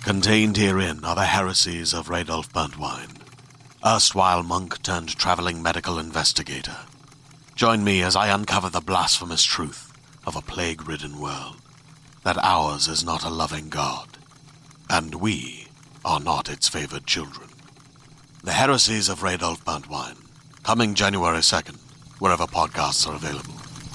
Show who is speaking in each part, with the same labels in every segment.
Speaker 1: Contained herein are the heresies of Radolf Burntwine, erstwhile monk turned traveling medical investigator. Join me as I uncover the blasphemous truth of a plague-ridden world, that ours is not a loving God, and we are not its favored children. The heresies of Radolf Burntwine, coming January 2nd, wherever podcasts are available.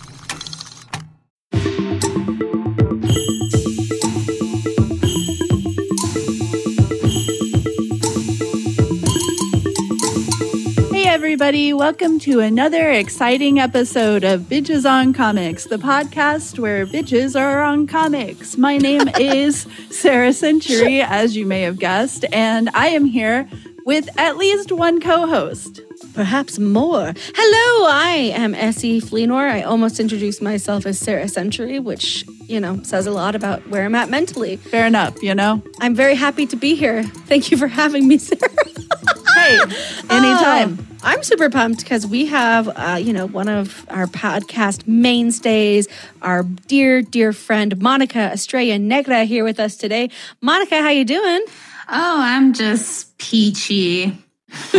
Speaker 2: Everybody, welcome to another exciting episode of Bitches on Comics, the podcast where bitches are on comics. My name is Sarah Century, as you may have guessed, and I am here with at least one co-host.
Speaker 3: Perhaps more. Hello, I am Essie Fleenor. I almost introduced myself as Sarah Century, which, says a lot about where I'm at mentally.
Speaker 2: Fair enough,
Speaker 3: I'm very happy to be here. Thank you for having me, Sarah.
Speaker 2: Hey, anytime.
Speaker 3: I'm super pumped because we have, one of our podcast mainstays, our dear, dear friend, Monica Estrella Negra, here with us today. Monica, how you doing?
Speaker 4: Oh, I'm just peachy.
Speaker 3: I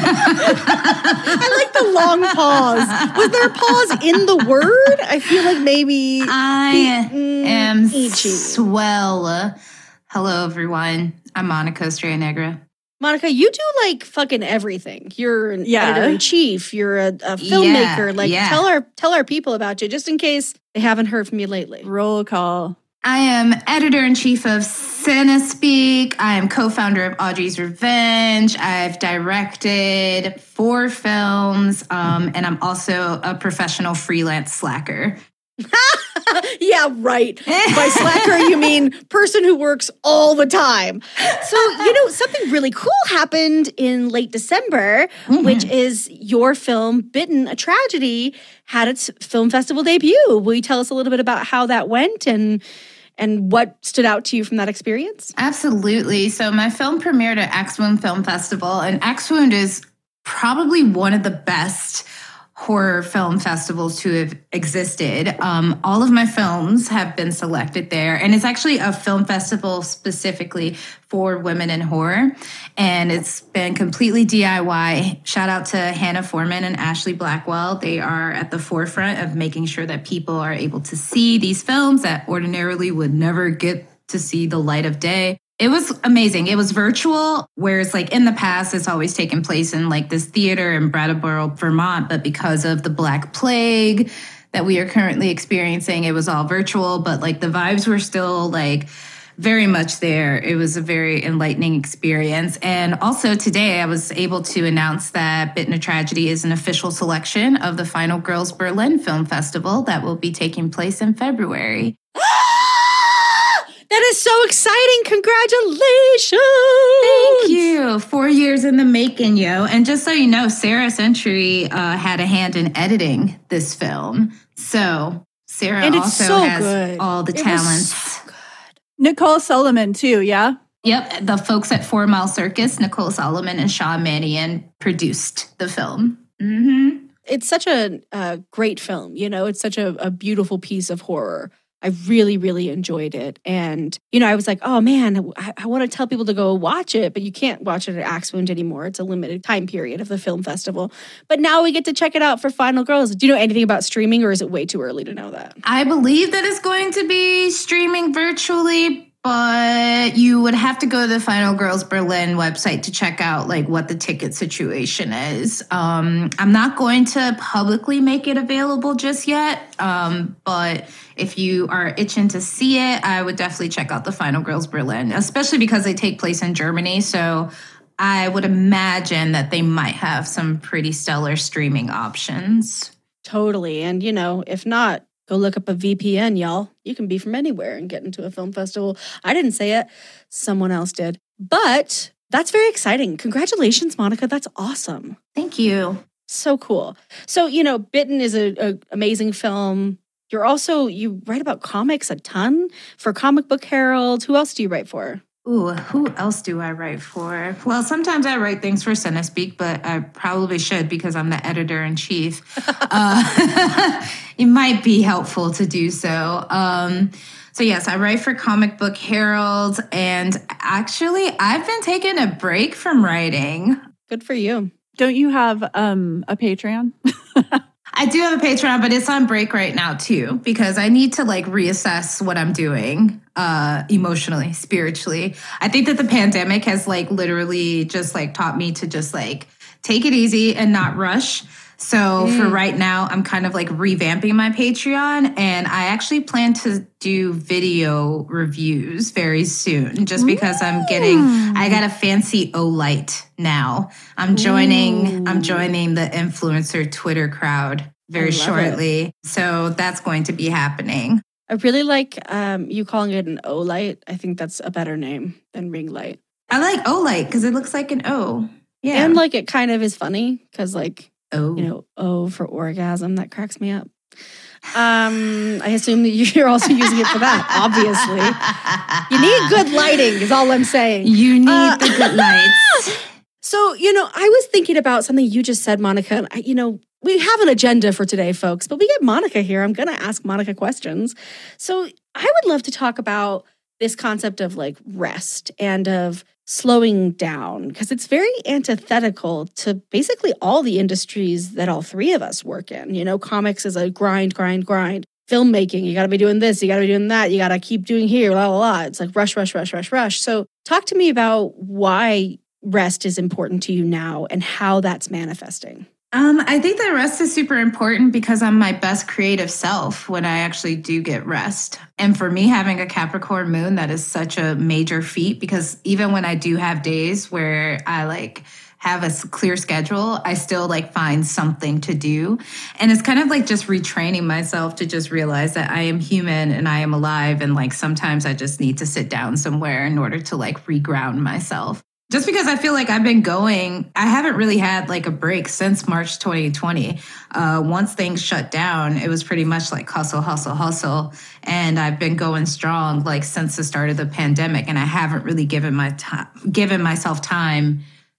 Speaker 3: like the long pause. Was there a pause in the word? I feel like maybe
Speaker 4: I am peachy. Swell. Hello, everyone. I'm Monica Estrella Negra.
Speaker 3: Monica, you do fucking everything. You're an editor-in-chief. You're a filmmaker. Tell our people about you, just in case they haven't heard from you lately.
Speaker 2: Roll call.
Speaker 4: I am editor-in-chief of CineSpeak. I am co-founder of Audrey's Revenge. I've directed 4 films, and I'm also a professional freelance slacker.
Speaker 3: Yeah, right. By slacker, you mean person who works all the time. So, something really cool happened in late December, which is your film, Bitten, a Tragedy, had its film festival debut. Will you tell us a little bit about how that went and what stood out to you from that experience?
Speaker 4: Absolutely. So my film premiered at Axe Wound Film Festival, and Axe Wound is probably one of the best horror film festivals to have existed. All of my films have been selected there, and it's actually a film festival specifically for women in horror, and it's been completely DIY. Shout out to Hannah Foreman and Ashley Blackwell. They are at the forefront of making sure that people are able to see these films that ordinarily would never get to see the light of day. It was amazing. It was virtual, whereas in the past, it's always taken place in this theater in Brattleboro, Vermont. But because of the Black Plague that we are currently experiencing, it was all virtual. But the vibes were still very much there. It was a very enlightening experience. And also today, I was able to announce that Bitten, a Tragedy is an official selection of the Final Girls Berlin Film Festival that will be taking place in February.
Speaker 3: That is so exciting. Congratulations.
Speaker 4: Thank you. 4 years in the making, yo. And just so you know, Sarah Century had a hand in editing this film. So Sarah also has all the talents.
Speaker 3: So good.
Speaker 2: Nicole Solomon, too, yeah?
Speaker 4: Yep. The folks at 4 Mile Circus, Nicole Solomon and Sean Mannion, produced the film. Mm-hmm.
Speaker 3: It's such a great film. It's such a beautiful piece of horror. I really, really enjoyed it. And, I was like, oh man, I want to tell people to go watch it, but you can't watch it at Axe Wound anymore. It's a limited time period of the film festival. But now we get to check it out for Final Girls. Do you know anything about streaming, or is it way too early to know that?
Speaker 4: I believe that it's going to be streaming virtually, but you would have to go to the Final Girls Berlin website to check out what the ticket situation is. I'm not going to publicly make it available just yet, but if you are itching to see it, I would definitely check out the Final Girls Berlin, especially because they take place in Germany. So I would imagine that they might have some pretty stellar streaming options.
Speaker 3: Totally. And, if not, go look up a VPN, y'all. You can be from anywhere and get into a film festival. I didn't say it. Someone else did. But that's very exciting. Congratulations, Monica. That's awesome.
Speaker 4: Thank you.
Speaker 3: So cool. So, Bitten is an amazing film. You write about comics a ton for Comic Book Herald. Who else do you write for?
Speaker 4: Ooh, who else do I write for? Well, sometimes I write things for CineSpeak, but I probably should because I'm the editor-in-chief. It might be helpful to do so. So yes, I write for Comic Book Herald, and actually I've been taking a break from writing.
Speaker 3: Good for you.
Speaker 2: Don't you have a Patreon?
Speaker 4: I do have a Patreon, but it's on break right now too, because I need to like reassess what I'm doing emotionally, spiritually. I think that the pandemic has like literally just like taught me to just like take it easy and not rush. So for right now, I'm kind of like revamping my Patreon, and I actually plan to do video reviews very soon just because I got a fancy Olight now. I'm joining the influencer Twitter crowd very shortly. So that's going to be happening.
Speaker 3: I really like you calling it an Olight. I think that's a better name than ring light.
Speaker 4: I like Olight because it looks like an O. Yeah.
Speaker 3: And like it kind of is funny because like,
Speaker 4: O.
Speaker 3: you know, O for orgasm. That cracks me up. I assume that you're also using it for that, obviously. You need good lighting is all I'm saying.
Speaker 4: You need the good lights.
Speaker 3: So, you know, I was thinking about something you just said, Monica. And you know, we have an agenda for today, folks, but we get Monica here. I'm going to ask Monica questions. So I would love to talk about this concept of like rest and of slowing down, because it's very antithetical to basically all the industries that all three of us work in. You know, comics is a grind. Filmmaking, you got to be doing this, you got to be doing that, you got to keep doing here, blah, blah, blah. It's like rush. So talk to me about why rest is important to you now and how that's manifesting.
Speaker 4: I think that rest is super important because I'm my best creative self when I actually do get rest. And for me, having a Capricorn moon, that is such a major feat, because even when I do have days where I like have a clear schedule, I still like find something to do. And it's kind of like just retraining myself to just realize that I am human and I am alive. And like sometimes I just need to sit down somewhere in order to like reground myself. Just because I feel like I've been going, I haven't really had like a break since March 2020. Once things shut down, it was pretty much like hustle. And I've been going strong like since the start of the pandemic. And I haven't really given myself time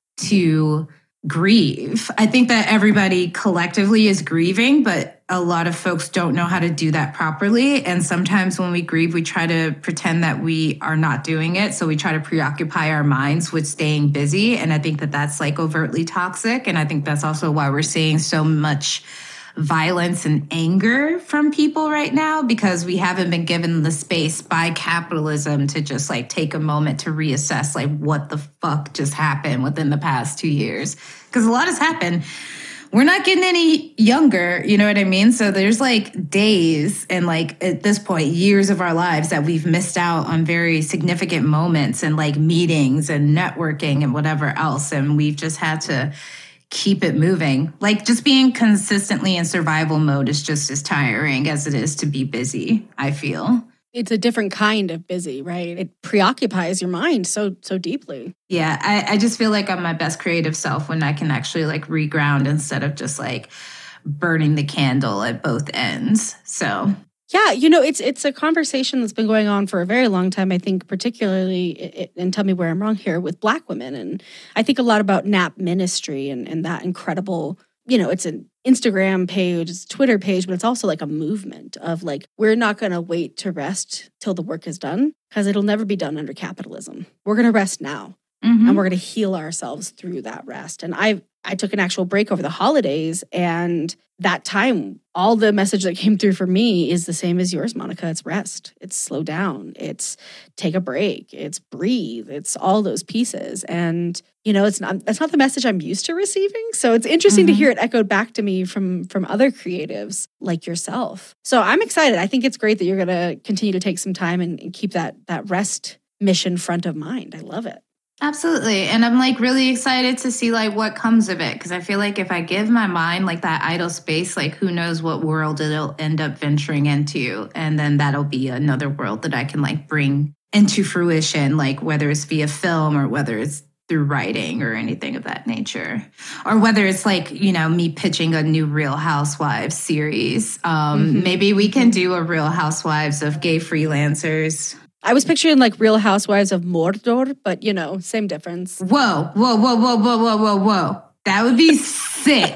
Speaker 4: to grieve. I think that everybody collectively is grieving, but a lot of folks don't know how to do that properly. And sometimes when we grieve, we try to pretend that we are not doing it. So we try to preoccupy our minds with staying busy. And I think that that's like overtly toxic. And I think that's also why we're seeing so much violence and anger from people right now, because we haven't been given the space by capitalism to just like take a moment to reassess like what the fuck just happened within the past 2 years. Because a lot has happened. We're not getting any younger, you know what I mean? So there's like days and like at this point, years of our lives that we've missed out on very significant moments and like meetings and networking and whatever else. And we've just had to keep it moving. Like just being consistently in survival mode is just as tiring as it is to be busy, I feel.
Speaker 3: It's a different kind of busy, right? It preoccupies your mind so deeply.
Speaker 4: Yeah, I just feel like I'm my best creative self when I can actually like reground instead of just like burning the candle at both ends. So
Speaker 3: yeah, you know, it's a conversation that's been going on for a very long time, I think, particularly, and tell me where I'm wrong here, with Black women. And I think a lot about Nap Ministry and that incredible, you know, it's an Instagram page, it's a Twitter page, but it's also like a movement of like, we're not going to wait to rest till the work is done, because it'll never be done under capitalism. We're going to rest now, and we're going to heal ourselves through that rest. And I took an actual break over the holidays, and that time, all the message that came through for me is the same as yours, Monica. It's rest. It's slow down. It's take a break. It's breathe. It's all those pieces. And, you know, that's not the message I'm used to receiving. So it's interesting to hear it echoed back to me from other creatives like yourself. So I'm excited. I think it's great that you're going to continue to take some time and keep that rest mission front of mind. I love it.
Speaker 4: Absolutely. And I'm like really excited to see like what comes of it. Because I feel like if I give my mind like that idle space, like who knows what world it'll end up venturing into. And then that'll be another world that I can like bring into fruition, like whether it's via film or whether it's through writing or anything of that nature. Or whether it's like, you know, me pitching a new Real Housewives series. Maybe we can do a Real Housewives of Gay Freelancers.
Speaker 3: I was picturing like Real Housewives of Mordor, but you know, same difference.
Speaker 4: Whoa. That would be sick.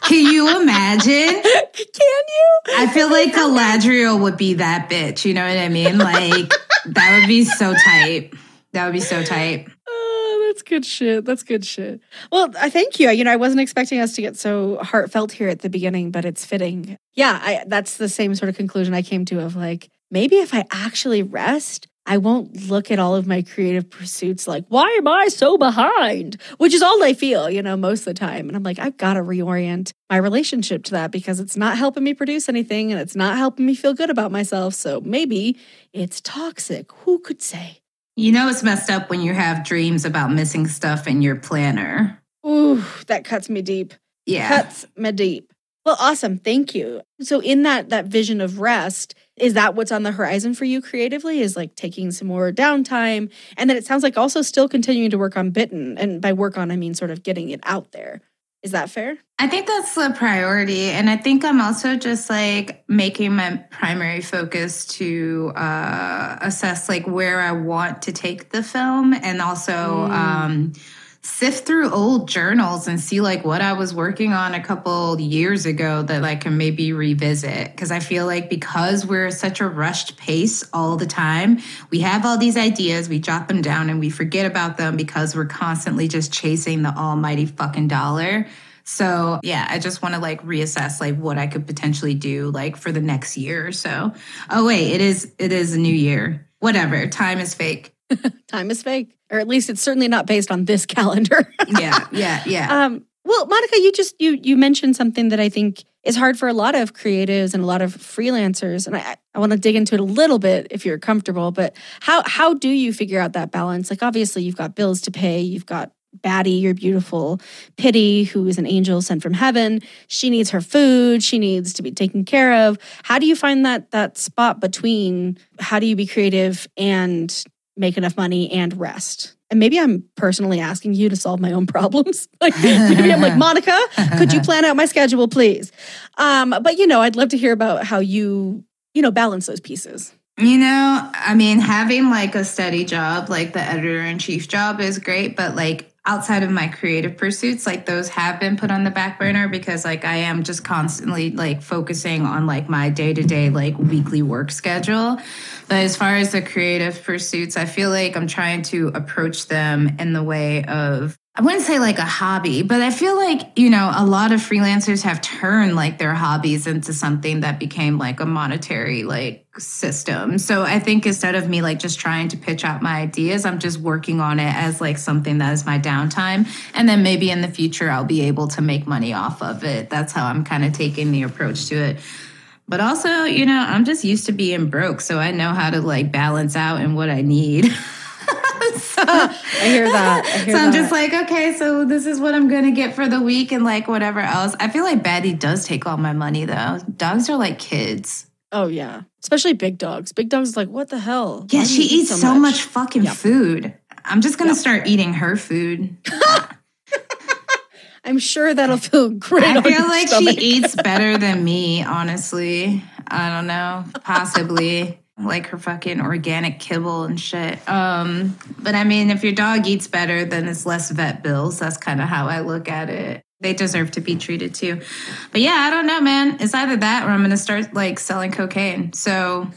Speaker 4: Can you imagine?
Speaker 3: Can you?
Speaker 4: I feel like Galadriel would be that bitch. You know what I mean? Like, that would be so tight. That would be so tight.
Speaker 3: Oh, that's good shit. That's good shit. Well, I thank you. I wasn't expecting us to get so heartfelt here at the beginning, but it's fitting. Yeah, that's the same sort of conclusion I came to of like, maybe if I actually rest, I won't look at all of my creative pursuits like, why am I so behind? Which is all I feel, most of the time. And I'm like, I've got to reorient my relationship to that because it's not helping me produce anything and it's not helping me feel good about myself. So maybe it's toxic. Who could say?
Speaker 4: It's messed up when you have dreams about missing stuff in your planner.
Speaker 3: Ooh, that cuts me deep.
Speaker 4: Yeah.
Speaker 3: Cuts me deep. Well, awesome. Thank you. So in that vision of rest, is that what's on the horizon for you creatively? Is like taking some more downtime? And then it sounds like also still continuing to work on Bitten. And by work on, I mean sort of getting it out there. Is that fair?
Speaker 4: I think that's the priority. And I think I'm also just like making my primary focus to assess like where I want to take the film and also sift through old journals and see like what I was working on a couple years ago that I can maybe revisit. Because I feel like because we're such a rushed pace all the time, we have all these ideas, we jot them down and we forget about them because we're constantly just chasing the almighty fucking dollar. So yeah, I just want to like reassess like what I could potentially do like for the next year or so. Oh wait, it is a new year. Whatever, time is fake.
Speaker 3: Time is fake. Or at least it's certainly not based on this calendar.
Speaker 4: Yeah.
Speaker 3: Well, Monica, you mentioned something that I think is hard for a lot of creatives and a lot of freelancers. And I want to dig into it a little bit if you're comfortable. But how do you figure out that balance? Like, obviously, you've got bills to pay. You've got Batty, your beautiful Pitty, who is an angel sent from heaven. She needs her food. She needs to be taken care of. How do you find that spot between how do you be creative and make enough money and rest? And maybe I'm personally asking you to solve my own problems. Like maybe I'm like, Monica, could you plan out my schedule, please? But I'd love to hear about how you balance those pieces.
Speaker 4: I mean, having like a steady job, like the editor-in-chief job is great, but like outside of my creative pursuits, like those have been put on the back burner because like I am just constantly like focusing on like my day-to-day like weekly work schedule. But as far as the creative pursuits, I feel like I'm trying to approach them in the way of, I wouldn't say like a hobby, but I feel like, a lot of freelancers have turned like their hobbies into something that became like a monetary like system. So I think instead of me like just trying to pitch out my ideas, I'm just working on it as like something that is my downtime. And then maybe in the future, I'll be able to make money off of it. That's how I'm kind of taking the approach to it. But also, I'm just used to being broke. So I know how to like balance out and what I need.
Speaker 3: I hear that.
Speaker 4: I'm just like, okay, so this is what I'm going to get for the week and like whatever else. I feel like Batty does take all my money though. Dogs are like kids.
Speaker 3: Oh yeah. Especially big dogs. Big dogs is like, what the hell?
Speaker 4: Yeah, she eats so much fucking food. I'm just going to start eating her food.
Speaker 3: I'm sure that'll feel great.
Speaker 4: I feel like she eats better than me, honestly. I don't know. Possibly. Like her fucking organic kibble and shit. But I mean, if your dog eats better, then it's less vet bills. That's kind of how I look at it. They deserve to be treated too. But yeah, I don't know, man. It's either that or I'm going to start like selling cocaine. So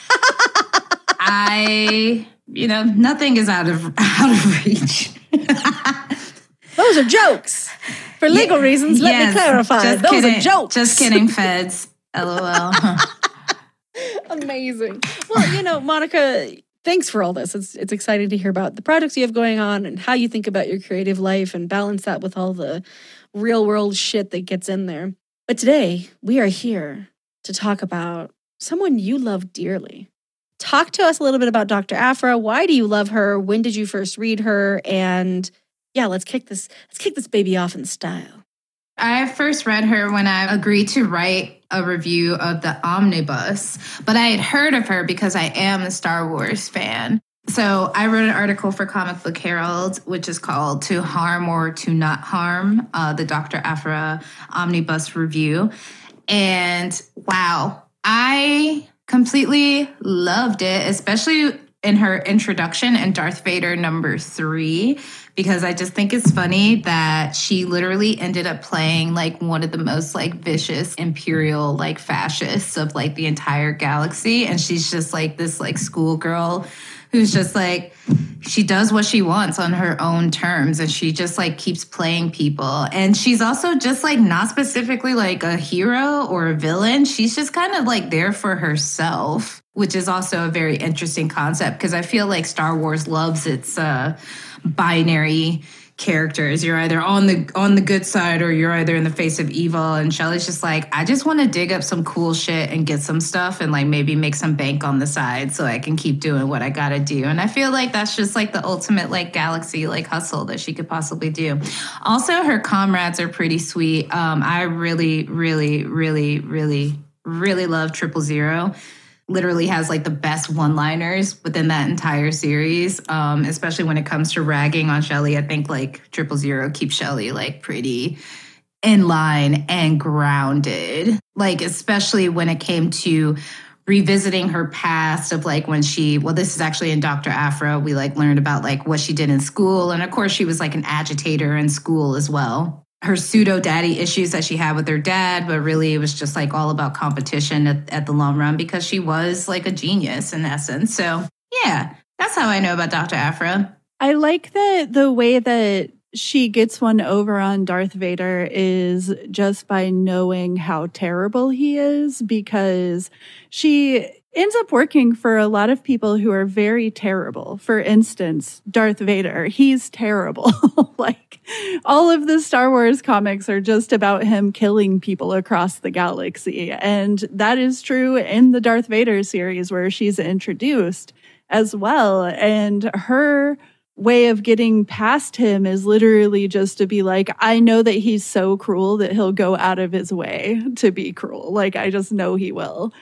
Speaker 4: nothing is out of reach.
Speaker 3: Those are jokes. For legal reasons, let me clarify. Those are jokes.
Speaker 4: Just kidding, feds. LOL.
Speaker 3: Amazing. Well, Monica, thanks for all this. It's exciting to hear about the projects you have going on and how you think about your creative life and balance that with all the real world shit that gets in there. But today, we are here to talk about someone you love dearly. Talk to us a little bit about Dr. Aphra. Why do you love her? When did you first read her? And yeah, let's kick this baby off in style.
Speaker 4: I first read her when I agreed to write a review of the Omnibus, but I had heard of her because I am a Star Wars fan. So I wrote an article for Comic Book Herald, which is called To Harm or To Not Harm, the Dr. Aphra Omnibus review. And wow, I completely loved it, especially in her introduction in Darth Vader #3, because I just think it's funny that she literally ended up playing like one of the most like vicious imperial like fascists of like the entire galaxy. And she's just like this like schoolgirl who's just like, she does what she wants on her own terms, and she just like keeps playing people. And she's also just like not specifically like a hero or a villain. She's just kind of like there for herself, which is also a very interesting concept, because I feel like Star Wars loves its binary characters. You're either on the good side or you're either in the face of evil. And Shelley's just like, I just want to dig up some cool shit and get some stuff and like maybe make some bank on the side so I can keep doing what I gotta do. And I feel like that's just like the ultimate like galaxy like hustle that she could possibly do. Also, her comrades are pretty sweet. I really, really, really, really, really love 000. Literally has like the best one-liners within that entire series, especially when it comes to ragging on Shelley. I think like 000 keeps Shelley like pretty in line and grounded, like especially when it came to revisiting her past of like when this is actually in Dr. Aphra, we like learned about like what she did in school. And of course she was like an agitator in school as well. Her pseudo daddy issues that she had with her dad, but really it was just like all about competition at the long run, because she was like a genius in essence. So yeah, that's how I know about Dr. Aphra.
Speaker 2: I like that the way that she gets one over on Darth Vader is just by knowing how terrible he is, because she ends up working for a lot of people who are very terrible. For instance, Darth Vader, he's terrible. Like all of the Star Wars comics are just about him killing people across the galaxy. And that is true in the Darth Vader series where she's introduced as well. And her way of getting past him is literally just to be like, I know that he's so cruel that he'll go out of his way to be cruel. Like, I just know he will.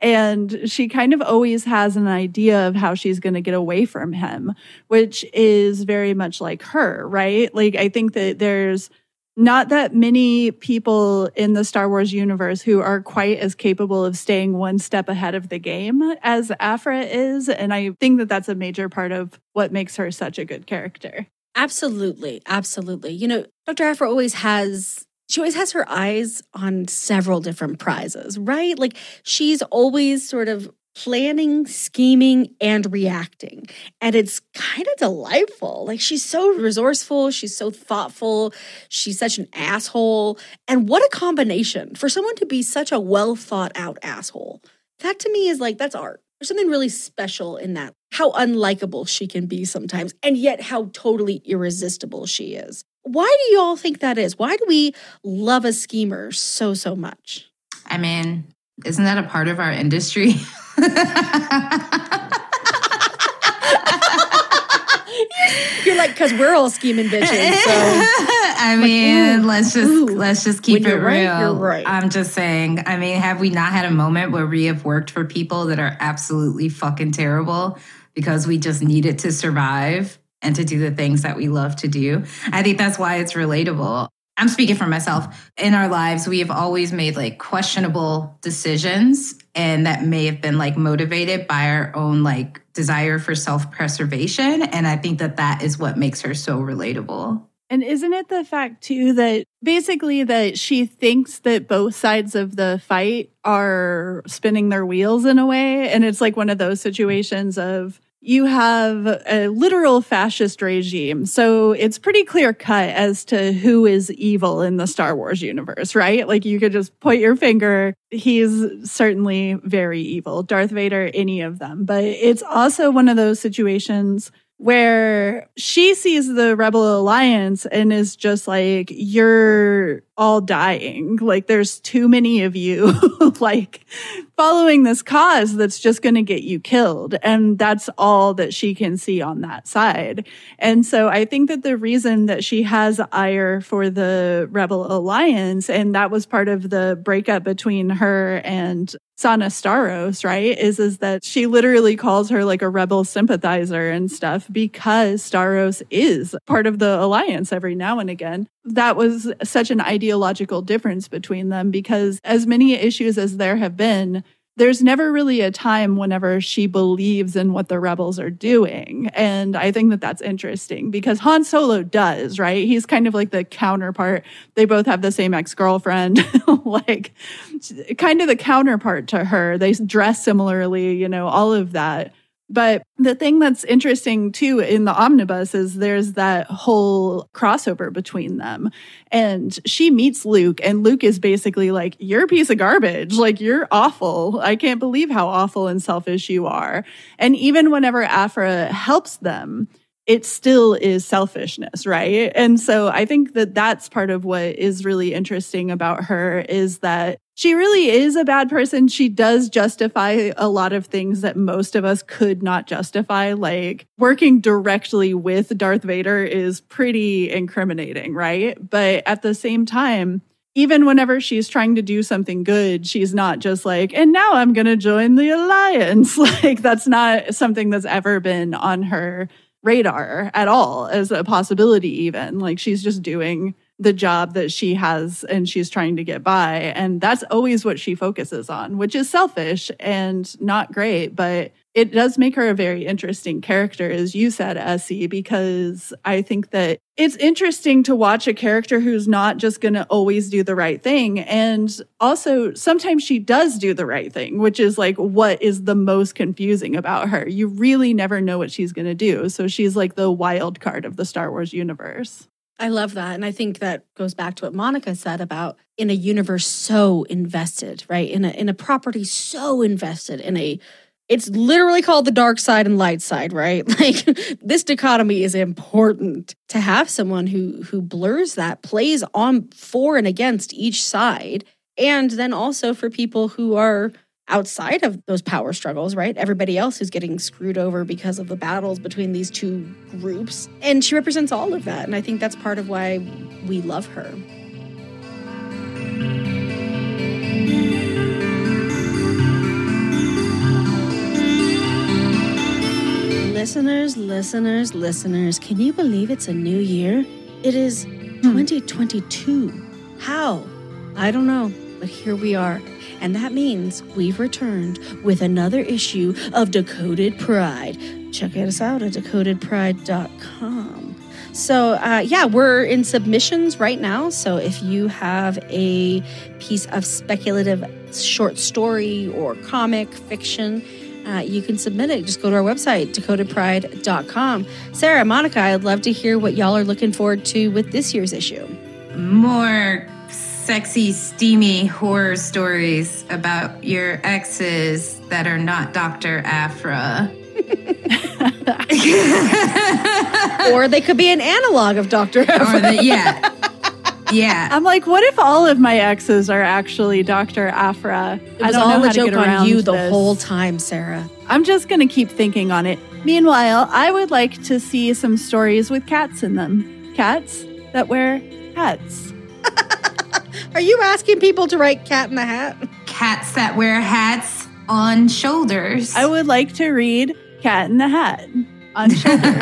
Speaker 2: And she kind of always has an idea of how she's going to get away from him, which is very much like her, right? Like, I think that there's not that many people in the Star Wars universe who are quite as capable of staying one step ahead of the game as Aphra is. And I think that that's a major part of what makes her such a good character.
Speaker 3: Absolutely. Absolutely. You know, Dr. Aphra always has her eyes on several different prizes, right? Like she's always sort of planning, scheming, and reacting. And it's kind of delightful. Like she's so resourceful. She's so thoughtful. She's such an asshole. And what a combination for someone to be such a well thought out asshole. That to me is like, that's art. There's something really special in that. How unlikable she can be sometimes, and yet how totally irresistible she is. Why do you all think that is? Why do we love a schemer so, so much?
Speaker 4: I mean, isn't that a part of our industry?
Speaker 3: You're like, because we're all scheming bitches. So
Speaker 4: I mean, let's just keep it real.
Speaker 3: Right, you're right.
Speaker 4: I'm just saying. I mean, have we not had a moment where we have worked for people that are absolutely fucking terrible because we just needed to survive and to do the things that we love to do? I think that's why it's relatable. I'm speaking for myself. In our lives, we have always made like questionable decisions, and that may have been like motivated by our own like desire for self-preservation. And I think that that is what makes her so relatable.
Speaker 2: And isn't it the fact too that basically that she thinks that both sides of the fight are spinning their wheels in a way? And it's like one of those situations of, you have a literal fascist regime. So it's pretty clear cut as to who is evil in the Star Wars universe, right? Like you could just point your finger. He's certainly very evil. Darth Vader, any of them. But it's also one of those situations where she sees the Rebel Alliance and is just like, you're all dying. Like there's too many of you like following this cause that's just going to get you killed. And that's all that she can see on that side. And so I think that the reason that she has ire for the Rebel Alliance, and that was part of the breakup between her and Sana Starros, right, is that she literally calls her like a rebel sympathizer and stuff because Starros is part of the Alliance every now and again. That was such an ideological difference between them, because as many issues as there have been, there's never really a time whenever she believes in what the rebels are doing. And I think that that's interesting because Han Solo does, right? He's kind of like the counterpart. They both have the same ex-girlfriend, like kind of the counterpart to her. They dress similarly, you know, all of that. But the thing that's interesting too in the omnibus is there's that whole crossover between them. And she meets Luke, and Luke is basically like, you're a piece of garbage. Like, you're awful. I can't believe how awful and selfish you are. And even whenever Aphra helps them, it still is selfishness, right? And so I think that that's part of what is really interesting about her is that she really is a bad person. She does justify a lot of things that most of us could not justify. Like working directly with Darth Vader is pretty incriminating, right? But at the same time, even whenever she's trying to do something good, she's not just like, and now I'm going to join the Alliance. Like that's not something that's ever been on her radar at all as a possibility even. Like she's just doing the job that she has and she's trying to get by. And that's always what she focuses on, which is selfish and not great. But it does make her a very interesting character, as you said, Essie, because I think that it's interesting to watch a character who's not just going to always do the right thing. And also, sometimes she does do the right thing, which is like what is the most confusing about her. You really never know what she's going to do. So she's like the wild card of the Star Wars universe.
Speaker 3: I love that. And I think that goes back to what Monica said about in a universe so invested, right? In a property so invested, it's literally called the dark side and light side, right? Like this dichotomy is important to have someone who blurs that, plays on for and against each side. And then also for people who are outside of those power struggles, right? Everybody else who's getting screwed over because of the battles between these two groups. And she represents all of that. And I think that's part of why we love her. Listeners, can you believe it's a new year? It is 2022. How? I don't know, but here we are. And that means we've returned with another issue of Decoded Pride. Check us out at decodedpride.com. So, we're in submissions right now. So if you have a piece of speculative short story or comic fiction, you can submit it. Just go to our website, decodedpride.com. Sarah, Monica, I'd love to hear what y'all are looking forward to with this year's issue.
Speaker 4: More sexy, steamy horror stories about your exes that are not Dr. Aphra.
Speaker 3: Or they could be an analog of Dr. Aphra.
Speaker 4: Yeah.
Speaker 2: I'm like, what if all of my exes are actually Dr. Aphra?
Speaker 3: It was all a joke on you the whole time, Sarah.
Speaker 2: I'm just going to keep thinking on it. Meanwhile, I would like to see some stories with cats in them. Cats that wear hats.
Speaker 3: Are you asking people to write Cat in the Hat?
Speaker 4: Cats that wear hats on shoulders.
Speaker 2: I would like to read Cat in the Hat on shoulders.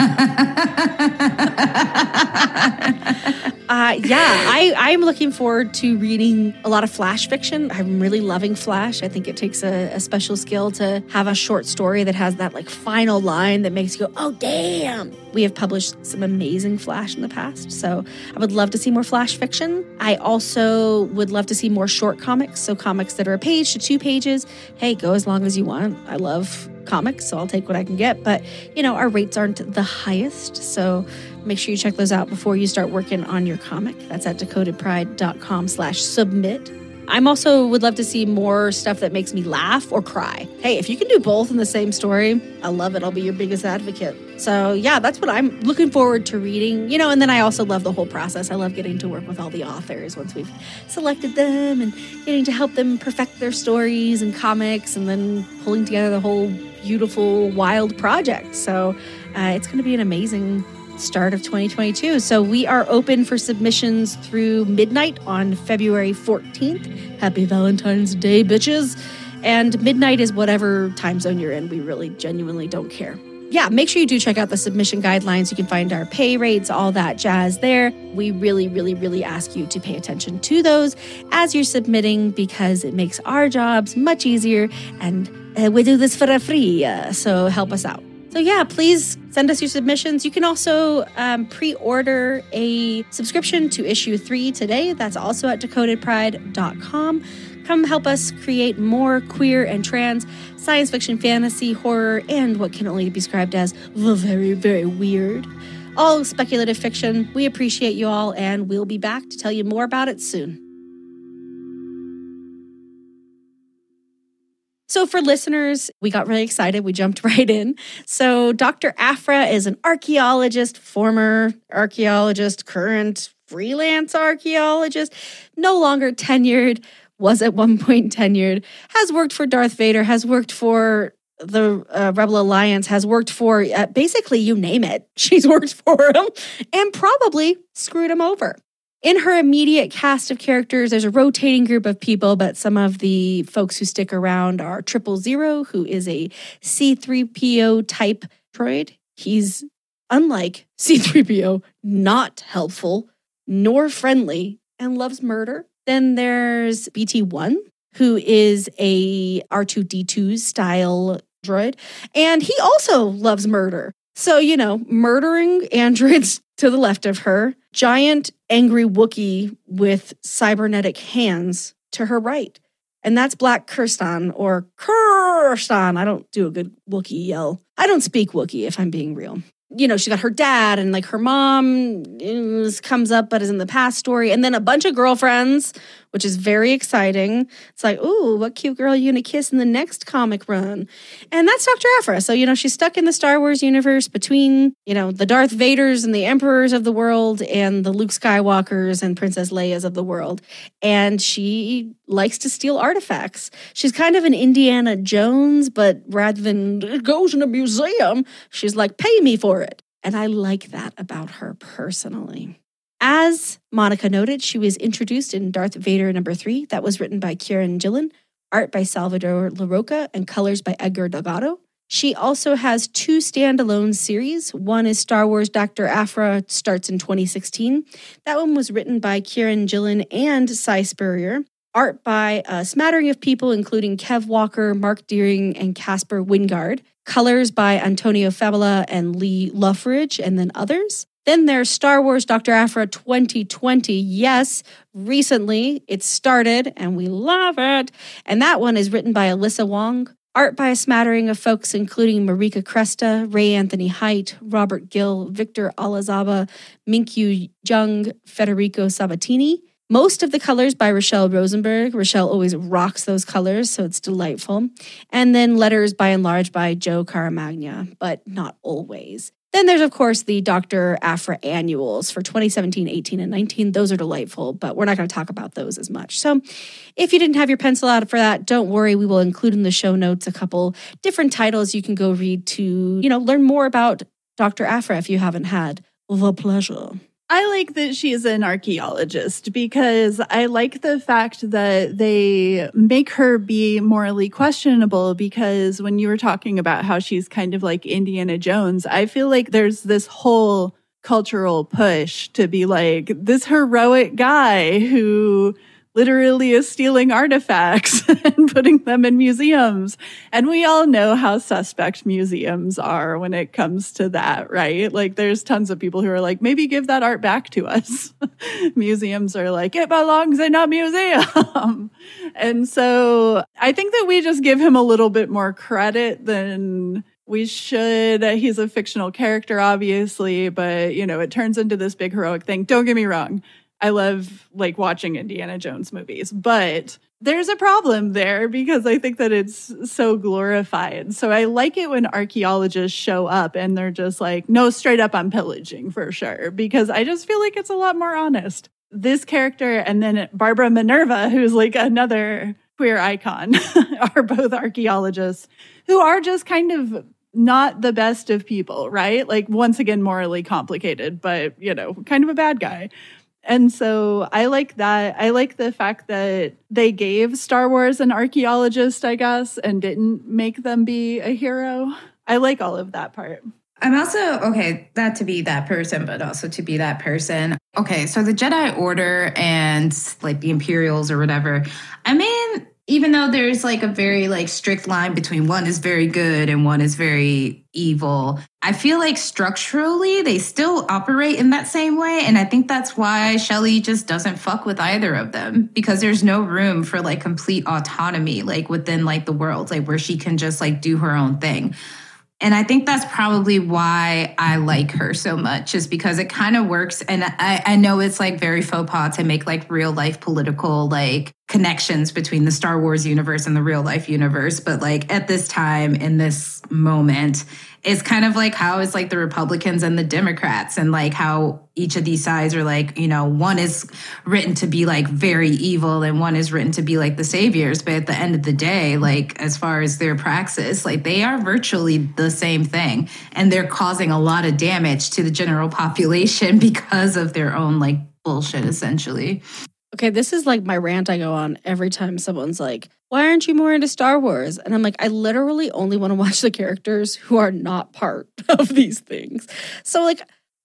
Speaker 3: I'm looking forward to reading a lot of Flash fiction. I'm really loving Flash. I think it takes a special skill to have a short story that has that like final line that makes you go, oh, damn. We have published some amazing Flash in the past, so I would love to see more Flash fiction. I also would love to see more short comics, so comics that are a page to 2 pages. Hey, go as long as you want. I love comics, so I'll take what I can get. But, our rates aren't the highest, so make sure you check those out before you start working on your comic. That's at decodedpride.com/submit. I'm also would love to see more stuff that makes me laugh or cry. Hey, if you can do both in the same story, I love it. I'll be your biggest advocate. So that's what I'm looking forward to reading. And then I also love the whole process. I love getting to work with all the authors once we've selected them and getting to help them perfect their stories and comics and then pulling together the whole beautiful, wild project. So it's going to be an amazing start of 2022. So we are open for submissions through midnight on February 14th. Happy Valentine's Day, bitches. And midnight is whatever time zone you're in. We really genuinely don't care. yeah, make sure you do check out the submission guidelines. You can find our pay rates, all that jazz there. We really, really, really ask you to pay attention to those as you're submitting because it makes our jobs much easier and we do this for free. So help us out. So yeah, please send us your submissions. You can also pre-order a subscription to issue 3 today. That's also at decodedpride.com. Come help us create more queer and trans science fiction, fantasy, horror, and what can only be described as the very, very weird. All speculative fiction. We appreciate you all, and we'll be back to tell you more about it soon. So for listeners, we got really excited. We jumped right in. So Dr. Aphra is an archaeologist, former archaeologist, current freelance archaeologist, no longer tenured, was at one point tenured, has worked for Darth Vader, has worked for the Rebel Alliance, has worked for basically you name it. She's worked for him and probably screwed him over. In her immediate cast of characters, there's a rotating group of people, but some of the folks who stick around are 000, who is a C-3PO type droid. He's, unlike C-3PO, not helpful nor friendly and loves murder. Then there's BT-1, who is a R2-D2 style droid, and he also loves murder. So, murdering androids to the left of her, giant angry Wookiee with cybernetic hands to her right. And that's Black Kurstan, or Kurstan. I don't do a good Wookiee yell. I don't speak Wookiee, if I'm being real. She got her dad and her mom comes up, but is in the past story. And then a bunch of girlfriends, which is very exciting. It's like, ooh, what cute girl you gonna kiss in the next comic run? And that's Dr. Aphra. So, she's stuck in the Star Wars universe between, the Darth Vaders and the Emperors of the world and the Luke Skywalkers and Princess Leia's of the world. And she likes to steal artifacts. She's kind of an Indiana Jones, but rather than it goes in a museum, she's like, pay me for it. And I like that about her personally. As Monica noted, she was introduced in Darth Vader #3. That was written by Kieran Gillen, art by Salvador Larroca, and colors by Edgar Delgado. She also has 2 standalone series. One is Star Wars Dr. Aphra, starts in 2016. That one was written by Kieran Gillen and Cy Spurrier. Art by a smattering of people, including Kev Walker, Mark Deering, and Casper Wingard. Colors by Antonio Fabula and Lee Luffridge, and then others. Then there's Star Wars Dr. Aphra 2020. Yes, recently it started and we love it. And that one is written by Alyssa Wong. Art by a smattering of folks including Marika Cresta, Ray Anthony Height, Robert Gill, Victor Alazaba, Minkyu Jung, Federico Sabatini. Most of the colors by Rochelle Rosenberg. Rochelle always rocks those colors, so it's delightful. And then letters by and large by Joe Caramagna, but not always. Then there's, of course, the Dr. Aphra annuals for 2017, 18, and 19. Those are delightful, but we're not going to talk about those as much. So if you didn't have your pencil out for that, don't worry. We will include in the show notes a couple different titles you can go read to, learn more about Dr. Aphra if you haven't had the pleasure.
Speaker 2: I like that she is an archaeologist because I like the fact that they make her be morally questionable, because when you were talking about how she's kind of like Indiana Jones, I feel like there's this whole cultural push to be like this heroic guy who literally is stealing artifacts and putting them in museums. And we all know how suspect museums are when it comes to that, right? Like there's tons of people who are like, maybe give that art back to us. Museums are like, it belongs in a museum. And so I think that we just give him a little bit more credit than we should. He's a fictional character, obviously, but it turns into this big heroic thing. Don't get me wrong. I love watching Indiana Jones movies, but there's a problem there because I think that it's so glorified. So I like it when archaeologists show up and they're just like, no, straight up, I'm pillaging for sure, because I just feel like it's a lot more honest. This character and then Barbara Minerva, who's another queer icon, are both archaeologists who are just kind of not the best of people, right? Once again, morally complicated, but, kind of a bad guy. And so I like that. I like the fact that they gave Star Wars an archaeologist, I guess, and didn't make them be a hero. I like all of that part.
Speaker 4: I'm also, that to be that person, but also to be that person. Okay, so the Jedi Order and like the Imperials or whatever, I mean, even though there's like a very like strict line between one is very good and one is very evil, I feel like structurally they still operate in that same way. And I think that's why Shelley just doesn't fuck with either of them, because there's no room for like complete autonomy, like within like the world, like where she can just like do her own thing. And I think that's probably why I like her so much, is because it kind of works. And I know it's like very faux pas to make like real life political like connections between the Star Wars universe and the real life universe. But like at this time, in this moment, it's kind of like how it's like the Republicans and the Democrats, and like how each of these sides are like, you know, one is written to be like very evil and one is written to be like the saviors. But at the end of the day, like as far as their praxis, like they are virtually the same thing. And they're causing a lot of damage to the general population because of their own like bullshit, essentially.
Speaker 3: Okay, this is like my rant I go on every time someone's like, why aren't you more into Star Wars? And I'm like, I literally only want to watch the characters who are not part of these things. So like,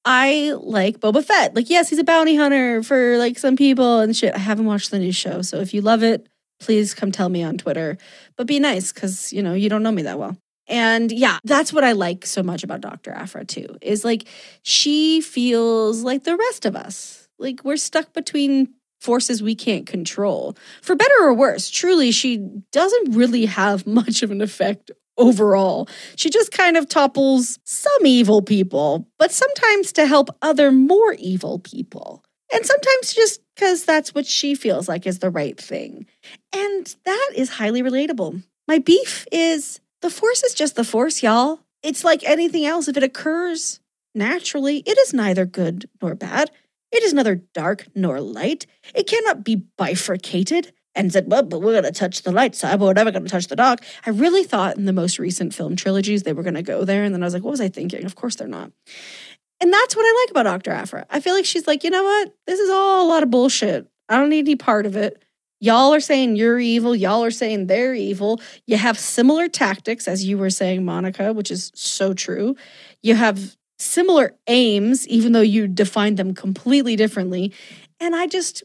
Speaker 3: I like Boba Fett. Like, yes, he's a bounty hunter for like some people and shit. I haven't watched the new show. So if you love it, please come tell me on Twitter. But be nice, because, you know, you don't know me that well. And yeah, that's what I like so much about Dr. Aphra too, is like, she feels like the rest of us. Like, we're stuck between forces we can't control. For better or worse, truly, she doesn't really have much of an effect overall. She just kind of topples some evil people, but sometimes to help other more evil people. And sometimes just because that's what she feels like is the right thing. And that is highly relatable. My beef is the Force is just the Force, y'all. It's like anything else. If it occurs naturally, it is neither good nor bad. It is neither dark nor light. It cannot be bifurcated and said, well, but we're going to touch the light side, but we're never going to touch the dark. I really thought in the most recent film trilogies they were going to go there. And then I was like, what was I thinking? Of course they're not. And that's what I like about Dr. Aphra. I feel like she's like, you know what? This is all a lot of bullshit. I don't need any part of it. Y'all are saying you're evil. Y'all are saying they're evil. You have similar tactics, as you were saying, Monica, which is so true. You have similar aims, even though you define them completely differently. And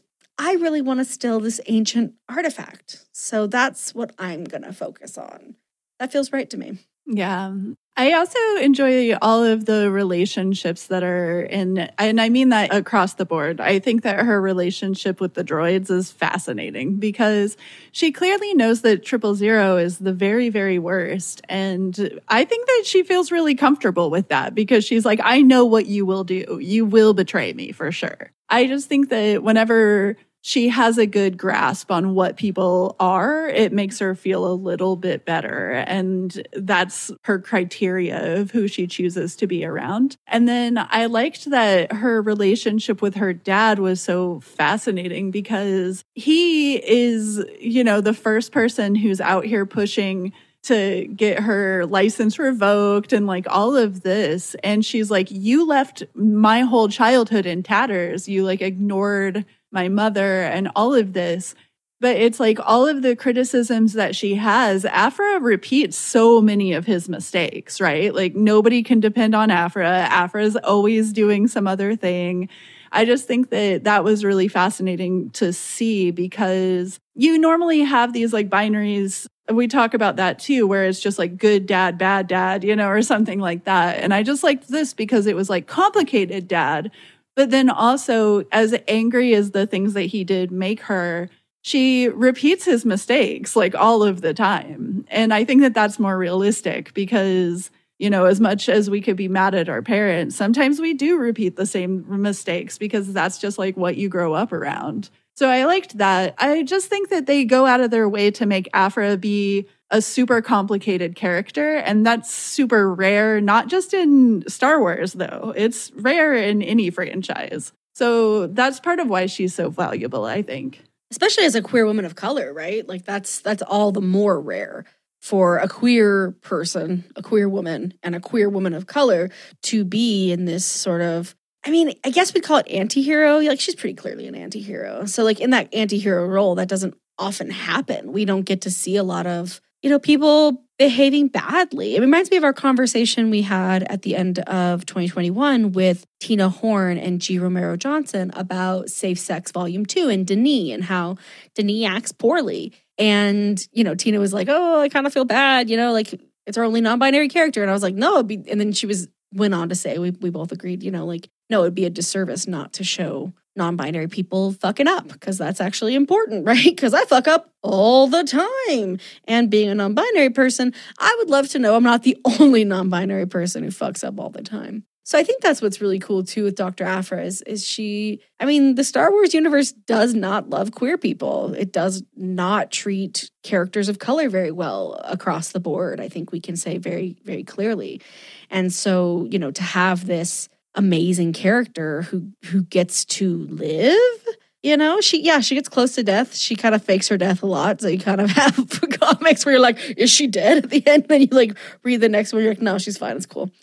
Speaker 3: I really want to steal this ancient artifact. So that's what I'm going to focus on. That feels right to me.
Speaker 2: Yeah. I also enjoy all of the relationships that are in, and I mean that across the board. I think that her relationship with the droids is fascinating because she clearly knows that 000 is the very, very worst. And I think that she feels really comfortable with that because she's like, I know what you will do. You will betray me for sure. I just think that whenever she has a good grasp on what people are, it makes her feel a little bit better. And that's her criteria of who she chooses to be around. And then I liked that her relationship with her dad was so fascinating because he is, you know, the first person who's out here pushing to get her license revoked and like all of this. And she's like, you left my whole childhood in tatters. You like ignored my mother and all of this. But it's like all of the criticisms that she has, Aphra repeats so many of his mistakes, right? Like nobody can depend on Aphra. Aphra's always doing some other thing. I just think that that was really fascinating to see because you normally have these like binaries. We talk about that too, where it's just like good dad, bad dad, you know, or something like that. And I just liked this because it was like complicated dad. But then also, as angry as the things that he did make her, she repeats his mistakes like all of the time. And I think that that's more realistic because, you know, as much as we could be mad at our parents, sometimes we do repeat the same mistakes because that's just like what you grow up around. So I liked that. I just think that they go out of their way to make Aphra be a super complicated character. And that's super rare, not just in Star Wars, though. It's rare in any franchise. So that's part of why she's so valuable, I think.
Speaker 3: Especially as a queer woman of color, right? Like that's all the more rare for a queer person, a queer woman, and a queer woman of color to be in this sort of, I mean, I guess we'd call it anti-hero. Like she's pretty clearly an anti-hero. So like in that anti-hero role, that doesn't often happen. We don't get to see a lot of, you know, people behaving badly. It reminds me of our conversation we had at the end of 2021 with Tina Horn and G. Romero Johnson about Safe Sex Volume 2 and Denis and how Denis acts poorly. And, Tina was like, oh, I kind of feel bad, like it's our only non-binary character. And I was like, no, and then she went on to say, we both agreed, no, it'd be a disservice not to show non-binary people fucking up because that's actually important, right? Because I fuck up all the time. And being a non-binary person, I would love to know I'm not the only non-binary person who fucks up all the time. So I think that's what's really cool too with Dr. Aphra is the Star Wars universe does not love queer people. It does not treat characters of color very well across the board. I think we can say very, very clearly. And so, to have this amazing character who gets to live, she gets close to death. She kind of fakes her death a lot. So you kind of have comics where you're like, is she dead at the end? Then you read the next one. You're like, no, she's fine. It's cool.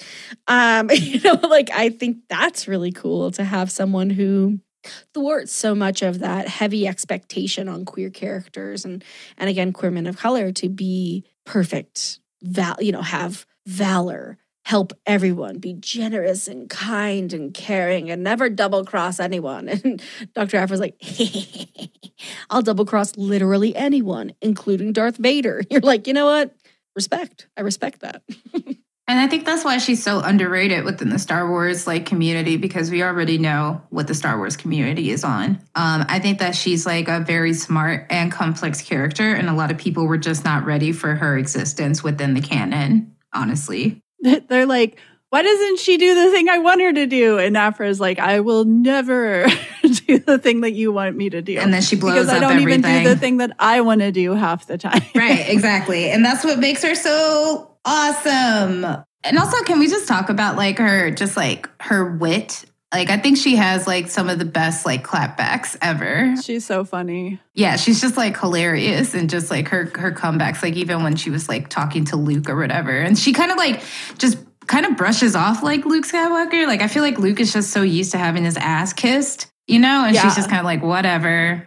Speaker 3: I think that's really cool to have someone who thwarts so much of that heavy expectation on queer characters and again, queer men of color to be perfect, have valor, help everyone, be generous and kind and caring and never double cross anyone. And Dr. Aphra's like, I'll double cross literally anyone, including Darth Vader. You're like, you know what? Respect. I respect that.
Speaker 4: And I think that's why she's so underrated within the Star Wars community, because we already know what the Star Wars community is on. I think that she's a very smart and complex character, and a lot of people were just not ready for her existence within the canon, honestly.
Speaker 2: They're like, why doesn't she do the thing I want her to do? And Aphra's like, I will never do the thing that you want me to do.
Speaker 4: And then she blows
Speaker 2: because
Speaker 4: up
Speaker 2: I don't
Speaker 4: everything.
Speaker 2: even do the thing that I want to do half the time.
Speaker 4: Right, exactly. And that's what makes her so awesome. And also, can we just talk about her wit? I think she has some of the best clapbacks ever.
Speaker 2: She's so funny.
Speaker 4: Yeah, she's just hilarious and just her comebacks, even when she was talking to Luke or whatever. And she kind of brushes off Luke Skywalker. I feel like Luke is just so used to having his ass kissed, and she's just kind of whatever.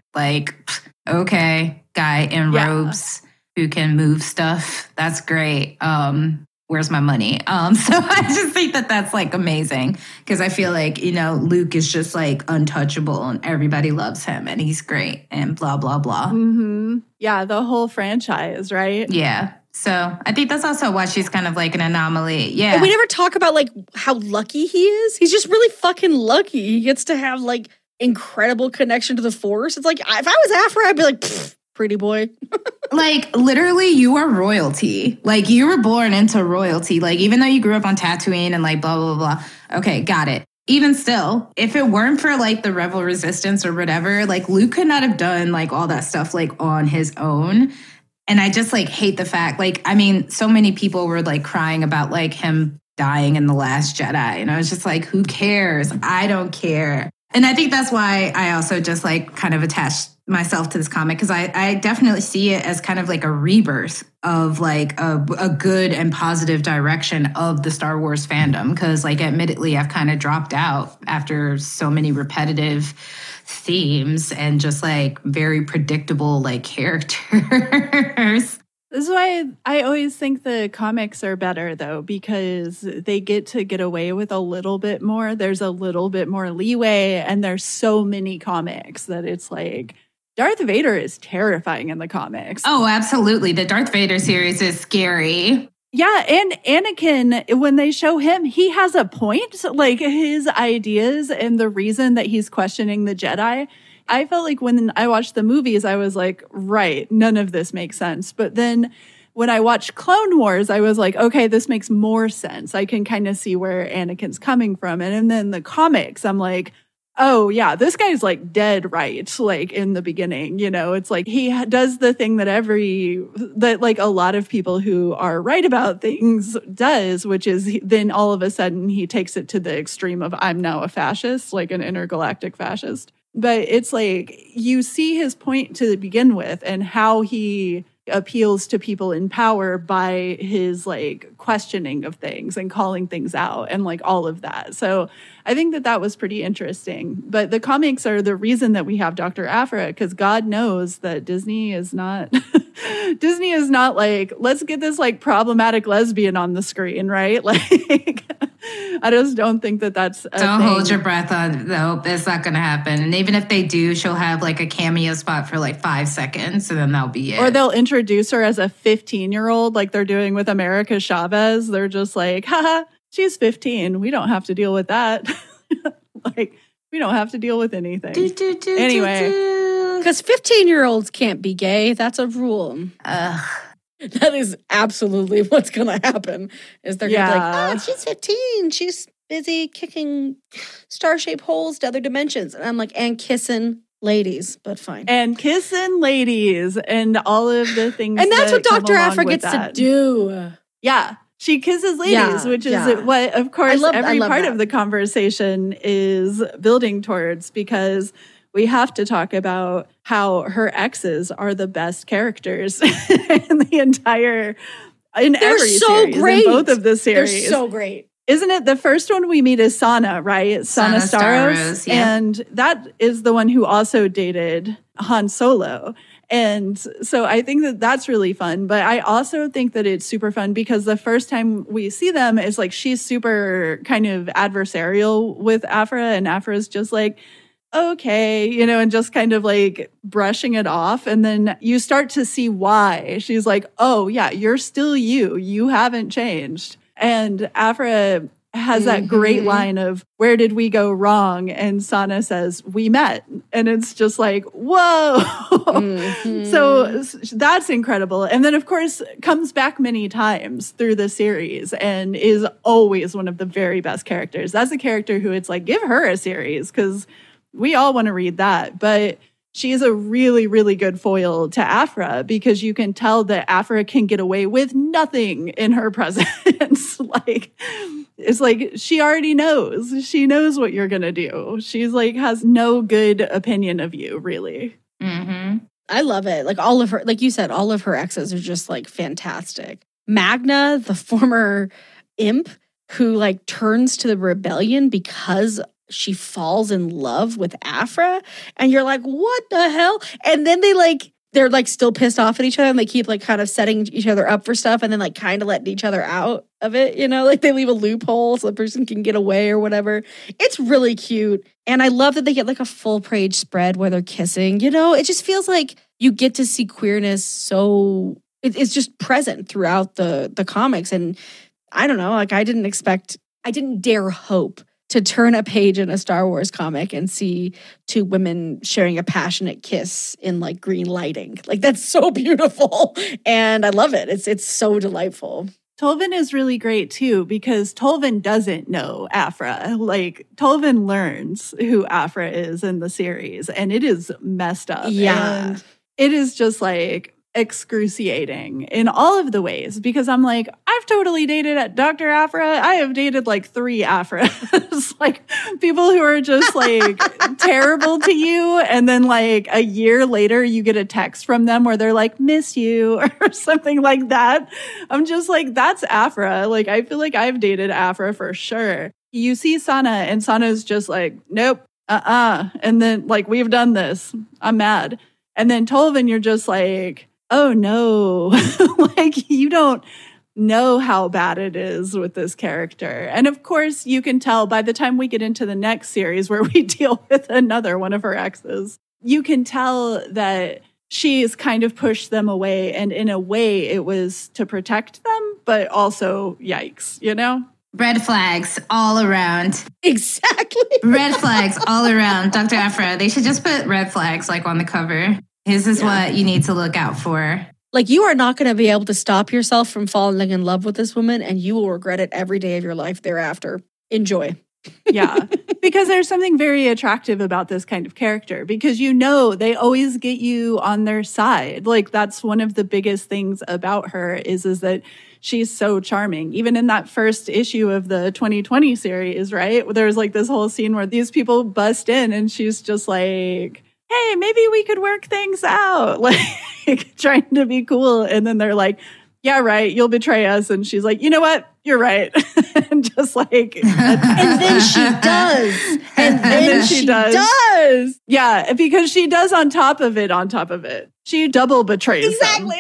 Speaker 4: Okay, guy in robes who can move stuff. That's great. Where's my money? So I just think that that's amazing because I feel Luke is just untouchable and everybody loves him and he's great and blah, blah, blah.
Speaker 2: Mm-hmm. Yeah, the whole franchise, right?
Speaker 4: Yeah. So I think that's also why she's kind of an anomaly. Yeah.
Speaker 3: And we never talk about how lucky he is. He's just really fucking lucky. He gets to have incredible connection to the Force. It's if I was Aphra, I'd be like, pretty boy.
Speaker 4: Literally, you are royalty. You were born into royalty. Even though you grew up on Tatooine and blah, blah, blah. Okay, got it. Even still, if it weren't for the Rebel Resistance or whatever, Luke could not have done all that stuff on his own. And I just hate the fact, so many people were crying about him dying in The Last Jedi. And I was just who cares? I don't care. And I think that's why I also just kind of attached myself to this comic because I definitely see it as kind of a rebirth of a good and positive direction of the Star Wars fandom. Because admittedly, I've kind of dropped out after so many repetitive themes and just very predictable characters.
Speaker 2: This is why I always think the comics are better, though, because they get away with a little bit more. There's a little bit more leeway, and there's so many comics that it's Darth Vader is terrifying in the comics.
Speaker 4: Oh, absolutely. The Darth Vader series is scary.
Speaker 2: Yeah, and Anakin, when they show him, he has a point. His ideas and the reason that he's questioning the Jedi. I felt when I watched the movies, I was right, none of this makes sense. But then when I watched Clone Wars, I was okay, this makes more sense. I can kind of see where Anakin's coming from. And then the comics, I'm oh yeah, this guy's dead right. In the beginning, it's he does the thing that a lot of people who are right about things does, which is then all of a sudden he takes it to the extreme of I'm now a fascist, an intergalactic fascist. But it's you see his point to begin with and how he appeals to people in power by his questioning of things and calling things out and like all of that. So I think that was pretty interesting. But the comics are the reason that we have Dr. Aphra, because God knows that Disney is not like, let's get this like problematic lesbian on the screen, right? Like, I just don't think that that's
Speaker 4: Don't hold your breath on, though. It's not going to happen. And even if they do, she'll have like a cameo spot for like 5 seconds, and then that'll be it.
Speaker 2: Or they'll introduce her as a 15-year-old like they're doing with America Chavez. They're just like, haha, she's 15. We don't have to deal with that. Like, we don't have to deal with anything. Anyway.
Speaker 3: Because 15-year-olds can't be gay. That's a rule. That is absolutely what's going to happen. Is they're going to be like, oh, she's 15. She's busy kicking star-shaped holes to other dimensions. And I'm like, and kissing ladies, but fine.
Speaker 2: And kissing ladies and all of the things.
Speaker 3: And that's what Dr. Aphra gets to do.
Speaker 2: Yeah. She kisses ladies, which is what, of course, every part of the conversation is building towards, because we have to talk about how her exes are the best characters in the entire, every series, great. In both of the series.
Speaker 3: They're so great.
Speaker 2: Isn't it the first one we meet is Sana, right? Sana Starros.
Speaker 4: Yeah.
Speaker 2: And that is the one who also dated Han Solo. And so I think that that's really fun. But I also think that it's super fun because the first time we see them is like she's super kind of adversarial with Aphra, and Aphra's just like, okay, you know, and just kind of like brushing it off. And then you start to see why. She's like, oh, yeah, you're still you. You haven't changed. And Aphra has that great line of, where did we go wrong? And Sana says, we met. And it's just like, whoa. So that's incredible. And then, of course, comes back many times through the series and is always one of the very best characters. That's a character who it's like, give her a series, because we all want to read that. But she is a really, really good foil to Aphra, because you can tell that Aphra can get away with nothing in her presence. Like, it's like she already knows. She knows what you're going to do. She's like, has no good opinion of you, really.
Speaker 3: Mm-hmm. I love it. Like all of her, like you said, all of her exes are just like fantastic. Magna, the former imp who like turns to the rebellion because she falls in love with Aphra, and you're like, what the hell? And then they're like still pissed off at each other, and they keep like kind of setting each other up for stuff, and then like kind of letting each other out of it, you know, like they leave a loophole so the person can get away or whatever. It's really cute. And I love that they get like a full page spread where they're kissing, you know, it just feels like you get to see queerness. So it's just present throughout the comics. And I don't know, like I didn't dare hope to turn a page in a Star Wars comic and see two women sharing a passionate kiss in like green lighting. Like that's so beautiful. And I love it. It's so delightful.
Speaker 2: Tolvin is really great too, because Tolvin doesn't know Aphra. Like Tolvin learns who Aphra is in the series, and it is messed up.
Speaker 3: Yeah.
Speaker 2: And it is just like excruciating in all of the ways, because I'm like, I've totally dated Dr. Aphra. I have dated like 3 Aphras, like people who are just like terrible to you. And then like a year later, you get a text from them where they're like, miss you or something like that. I'm just like, that's Aphra. Like, I feel like I've dated Aphra for sure. You see Sana, and Sana's just like, nope, And then like, we've done this. I'm mad. And then Tolvin, you're just like, oh no, like you don't know how bad it is with this character. And of course, you can tell by the time we get into the next series where we deal with another one of her exes, you can tell that she's kind of pushed them away. And in a way, it was to protect them, but also yikes, you know?
Speaker 4: Red flags all around.
Speaker 3: Exactly.
Speaker 4: Red flags all around. Dr. Aphra, they should just put red flags like on the cover. This is what you need to look out for.
Speaker 3: Like, you are not going to be able to stop yourself from falling in love with this woman, and you will regret it every day of your life thereafter. Enjoy.
Speaker 2: Yeah, because there's something very attractive about this kind of character, because you know they always get you on their side. Like, that's one of the biggest things about her is that she's so charming. Even in that first issue of the 2020 series, right? There's like this whole scene where these people bust in and she's just like, hey, maybe we could work things out, like trying to be cool. And then they're like, yeah, right, you'll betray us. And she's like, you know what? You're right. And just like,
Speaker 3: And then she does. And then she does.
Speaker 2: Yeah, because she does on top of it. She double betrays them.
Speaker 3: Exactly.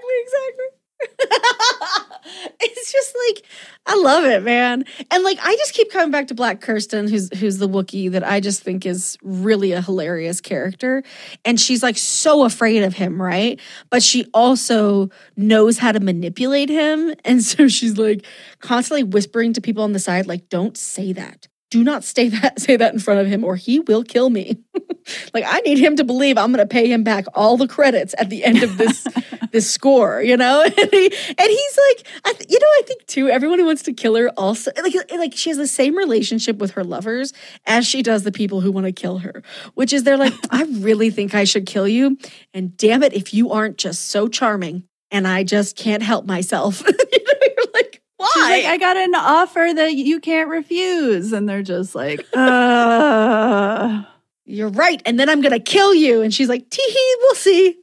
Speaker 3: It's just like, I love it, man. And like, I just keep coming back to Black Kirsten, who's the Wookiee that I just think is really a hilarious character. And she's like so afraid of him, right? But she also knows how to manipulate him. And so she's like constantly whispering to people on the side, like, don't say that. Do not say that in front of him or he will kill me. Like, I need him to believe I'm going to pay him back all the credits at the end of this score, you know? And he's like, I think too, everyone who wants to kill her also, like she has the same relationship with her lovers as she does the people who want to kill her, which is they're like, I really think I should kill you. And damn it, if you aren't just so charming and I just can't help myself. You're like, why?
Speaker 2: She's like, I got an offer that you can't refuse. And they're just like,
Speaker 3: You're right. And then I'm going to kill you. And she's like, tee-hee, we'll see.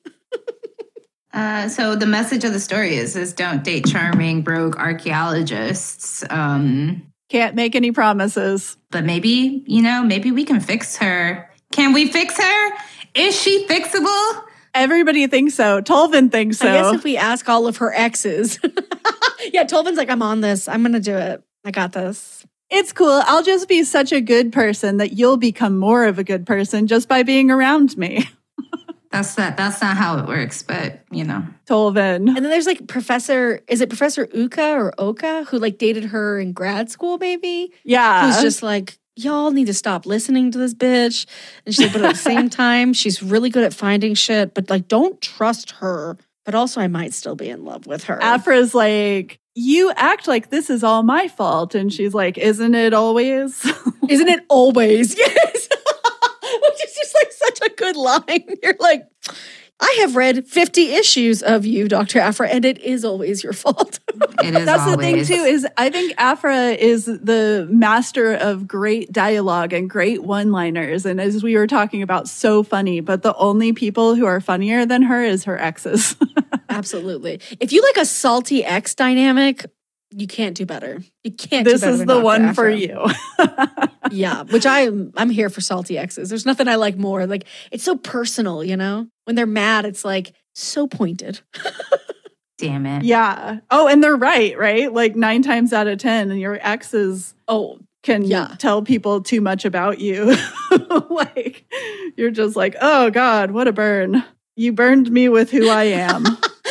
Speaker 4: So the message of the story is don't date charming, broke archaeologists.
Speaker 2: Can't make any promises.
Speaker 4: But maybe we can fix her. Can we fix her? Is she fixable?
Speaker 2: Everybody thinks so. Tolvin thinks so.
Speaker 3: I guess if we ask all of her exes. Yeah, Tolvin's like, I'm on this. I'm going to do it. I got this.
Speaker 2: It's cool. I'll just be such a good person that you'll become more of a good person just by being around me.
Speaker 4: That's not how it works, but you know.
Speaker 2: Tolvin.
Speaker 3: And then there's like Professor Uka or Oka, who like dated her in grad school, maybe?
Speaker 2: Yeah.
Speaker 3: Who's just like, y'all need to stop listening to this bitch. And she's like, but at the same time, she's really good at finding shit, but like, don't trust her. But also, I might still be in love with her.
Speaker 2: Afra's like, you act like this is all my fault. And she's like, isn't it always?
Speaker 3: Isn't it always? Yes. Which is just like such a good line. You're like, I have read 50 issues of you, Dr. Aphra, and it is always your fault.
Speaker 4: It is
Speaker 2: That's
Speaker 4: always.
Speaker 2: the thing, too, is I think Aphra is the master of great dialogue and great one-liners. And as we were talking about, so funny. But the only people who are funnier than her is her exes.
Speaker 3: Absolutely. If you like a salty ex dynamic, you can't do better. You can't do
Speaker 2: This
Speaker 3: better
Speaker 2: is
Speaker 3: than
Speaker 2: the
Speaker 3: Dr.
Speaker 2: one
Speaker 3: Aphra.
Speaker 2: for you.
Speaker 3: Yeah, which I'm here for salty exes. There's nothing I like more. Like, it's so personal, you know? When they're mad, it's like so pointed.
Speaker 4: Damn it.
Speaker 2: Yeah. Oh, and they're right? Like 9 times out of 10, and your exes can tell people too much about you. Like, you're just like, oh God, what a burn. You burned me with who I am.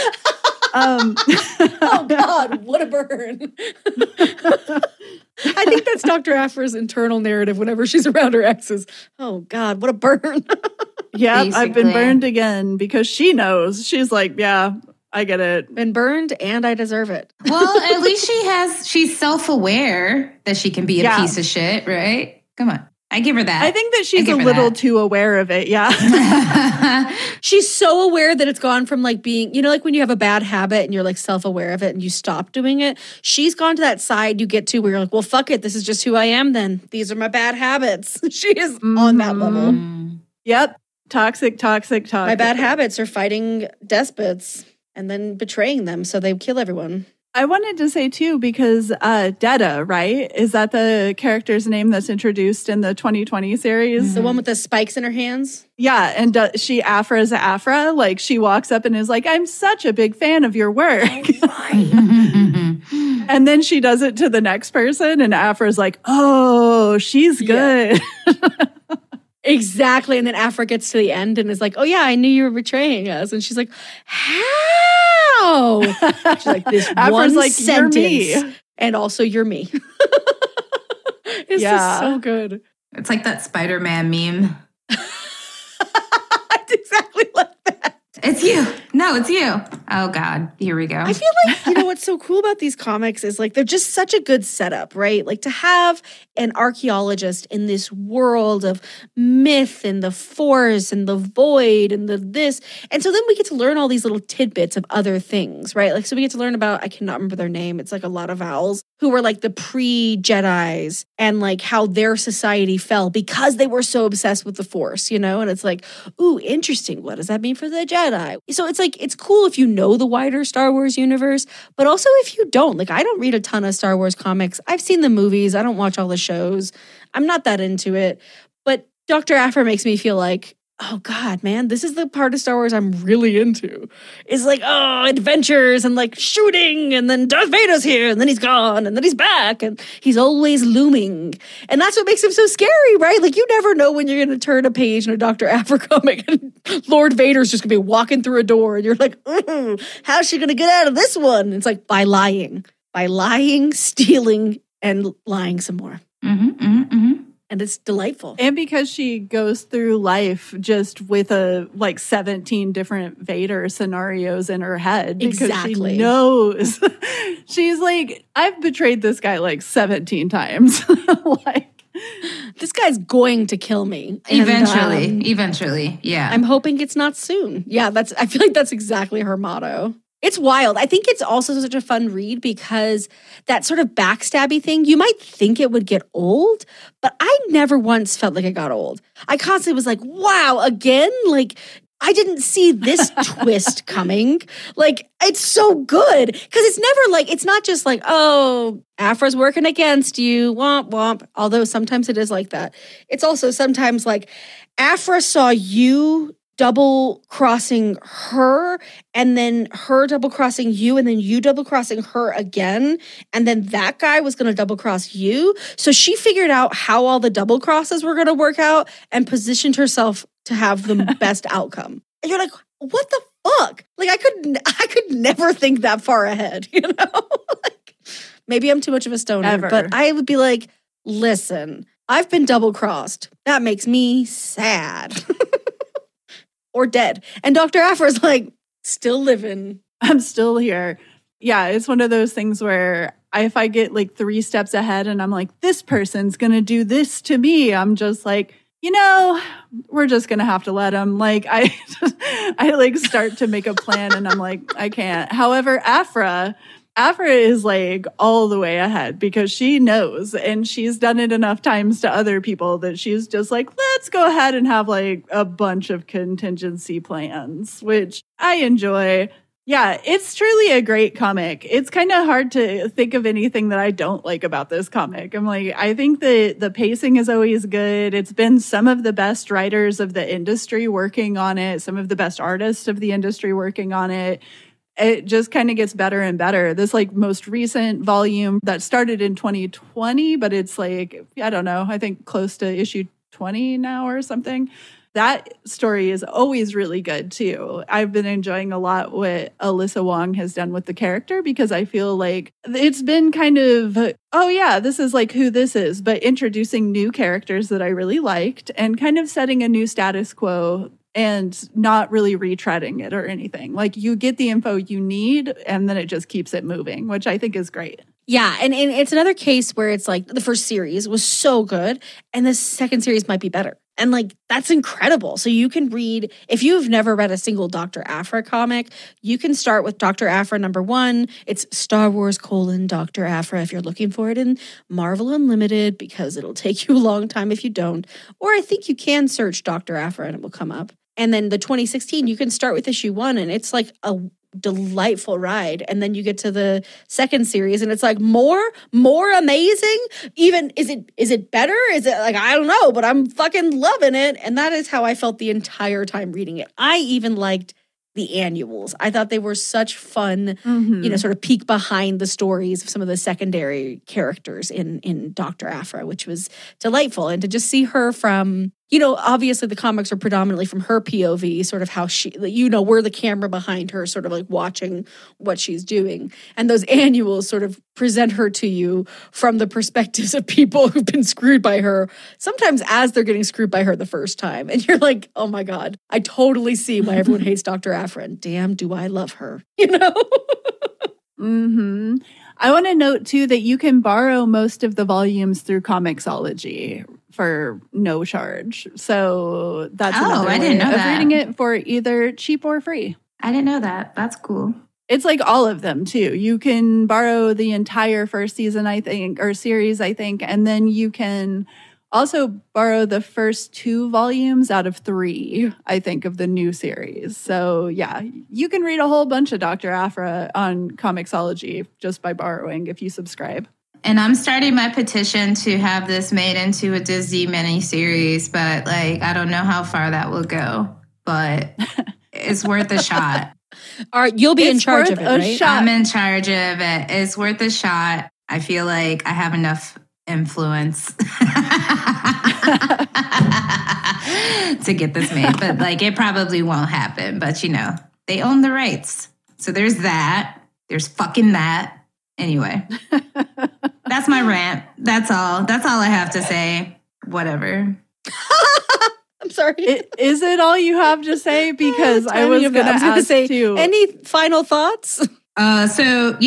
Speaker 3: Oh God, what a burn. I think that's Dr. Aphra's internal narrative whenever she's around her exes. Oh God, what a burn.
Speaker 2: Yeah, I've been burned again because she knows. She's like, yeah, I get it.
Speaker 3: Been burned and I deserve it.
Speaker 4: Well, at least she's self-aware that she can be a piece of shit, right? Come on. I give her that.
Speaker 2: I think that she's a little too aware of it, yeah.
Speaker 3: She's so aware that it's gone from like being, you know, like when you have a bad habit and you're like self-aware of it and you stop doing it. She's gone to that side you get to where you're like, well, fuck it. This is just who I am then. These are my bad habits. She is on that level.
Speaker 2: Yep. Toxic.
Speaker 3: My bad habits are fighting despots and then betraying them so they kill everyone.
Speaker 2: I wanted to say, too, because Detta, right? Is that the character's name that's introduced in the 2020 series?
Speaker 3: The one with the spikes in her hands?
Speaker 2: Yeah, and she Aphra's Aphra. Like, she walks up and is like, I'm such a big fan of your work. And then she does it to the next person, and Aphra's like, oh, she's good.
Speaker 3: Yeah. Exactly. And then Aphra gets to the end and is like, oh, yeah, I knew you were betraying us. And she's like, how? She's like, this
Speaker 2: Afra's
Speaker 3: one
Speaker 2: like,
Speaker 3: sentence.
Speaker 2: You're me.
Speaker 3: And also, you're me. It's just so good.
Speaker 4: It's like that Spider-Man meme.
Speaker 3: It's exactly like that.
Speaker 4: It's you. No, it's you. Oh, God. Here we go.
Speaker 3: I feel like, you know, what's so cool about these comics is like they're just such a good setup, right? Like to have an archaeologist in this world of myth and the force and the void and the this. And so then we get to learn all these little tidbits of other things, right? Like, so we get to learn about, I cannot remember their name. It's like a lot of vowels, who were like the pre-Jedis and like how their society fell because they were so obsessed with the force, you know? And it's like, ooh, interesting. What does that mean for the Jedi? So it's like, it's cool if you know the wider Star Wars universe, but also if you don't. Like, I don't read a ton of Star Wars comics. I've seen the movies. I don't watch all the shows. I'm not that into it. But Dr. Aphra makes me feel like, oh God, man, this is the part of Star Wars I'm really into. It's like, oh, adventures and like shooting, and then Darth Vader's here, and then he's gone, and then he's back, and he's always looming. And that's what makes him so scary, right? Like, you never know when you're going to turn a page in a Dr. Aphra comic and Lord Vader's just going to be walking through a door, and you're like, how's she going to get out of this one? And it's like, by lying, stealing, and lying some more. And it's delightful.
Speaker 2: And because she goes through life just with 17 different Vader scenarios in her head. Because
Speaker 3: exactly.
Speaker 2: She knows. She's like, I've betrayed this guy like 17 times.
Speaker 3: This guy's going to kill me.
Speaker 4: Eventually. Yeah.
Speaker 3: I'm hoping it's not soon. Yeah, I feel like that's exactly her motto. It's wild. I think it's also such a fun read because that sort of backstabby thing, you might think it would get old, but I never once felt like it got old. I constantly was like, wow, again? Like, I didn't see this twist coming. Like, it's so good. Because it's not just like, oh, Aphra's working against you, womp womp. Although sometimes it is like that. It's also sometimes like, Aphra saw you double-crossing her, and then her double-crossing you, and then you double-crossing her again, and then that guy was going to double-cross you. So she figured out how all the double-crosses were going to work out and positioned herself to have the best outcome. And you're like, what the fuck? Like, I could never think that far ahead, you know? Like, maybe I'm too much of a stoner, but I would be like, listen, I've been double-crossed. That makes me sad. Or dead. And Dr. Aphra's like, still living.
Speaker 2: I'm still here. Yeah, it's one of those things where if I get like 3 steps ahead and I'm like, this person's going to do this to me, I'm just like, we're just going to have to let him. Like, I like start to make a plan and I'm like, I can't. However, Aphra is like all the way ahead because she knows, and she's done it enough times to other people that she's just like, let's go ahead and have like a bunch of contingency plans, which I enjoy. Yeah, it's truly a great comic. It's kind of hard to think of anything that I don't like about this comic. I'm like, I think the pacing is always good. It's been some of the best writers of the industry working on it, some of the best artists of the industry working on it. It just kind of gets better and better. This like most recent volume that started in 2020, but it's like, I don't know, I think close to issue 20 now or something. That story is always really good too. I've been enjoying a lot what Alyssa Wong has done with the character because I feel like it's been kind of, oh yeah, this is like who this is, but introducing new characters that I really liked and kind of setting a new status quo and not really retreading it or anything. Like, you get the info you need and then it just keeps it moving, which I think is great.
Speaker 3: Yeah, and it's another case where it's like the first series was so good and the second series might be better. And like, that's incredible. So you can read, if you've never read a single Dr. Aphra comic, you can start with Dr. Aphra #1. It's Star Wars : Dr. Aphra if you're looking for it in Marvel Unlimited, because it'll take you a long time if you don't. Or I think you can search Dr. Aphra and it will come up. And then the 2016, you can start with issue 1 and it's like a delightful ride. And then you get to the second series and it's like more amazing. Even is it better? Is it like, I don't know, but I'm fucking loving it. And that is how I felt the entire time reading it. I even liked the annuals. I thought they were such fun, sort of peek behind the stories of some of the secondary characters in Dr. Aphra, which was delightful. And to just see her from, obviously the comics are predominantly from her POV, sort of how she, we're the camera behind her, sort of like watching what she's doing. And those annuals sort of present her to you from the perspectives of people who've been screwed by her, sometimes as they're getting screwed by her the first time. And you're like, oh my God, I totally see why everyone hates Dr. Aphra. And damn, do I love her,
Speaker 2: I want to note, too, that you can borrow most of the volumes through Comixology for no charge. So that's another way of reading it for either cheap or free.
Speaker 4: I didn't know that. That's cool.
Speaker 2: It's like all of them, too. You can borrow the entire first season, I think, or series, I think, and then you can also borrow the first 2 volumes out of 3, I think, of the new series. So yeah, you can read a whole bunch of Dr. Aphra on Comixology just by borrowing if you subscribe.
Speaker 4: And I'm starting my petition to have this made into a Disney miniseries, but like I don't know how far that will go, but it's worth a shot.
Speaker 3: All right, you'll be in charge of it, right?
Speaker 4: I'm in charge of it. It's worth a shot. I feel like I have enough influence to get this made, but like it probably won't happen. But you know, they own the rights. So there's that. There's fucking that. Anyway, that's my rant. That's all. That's all I have to say. Whatever.
Speaker 3: I'm sorry.
Speaker 2: Is it all you have to say? Because I was going to ask too.
Speaker 3: Any final thoughts?
Speaker 4: Dr.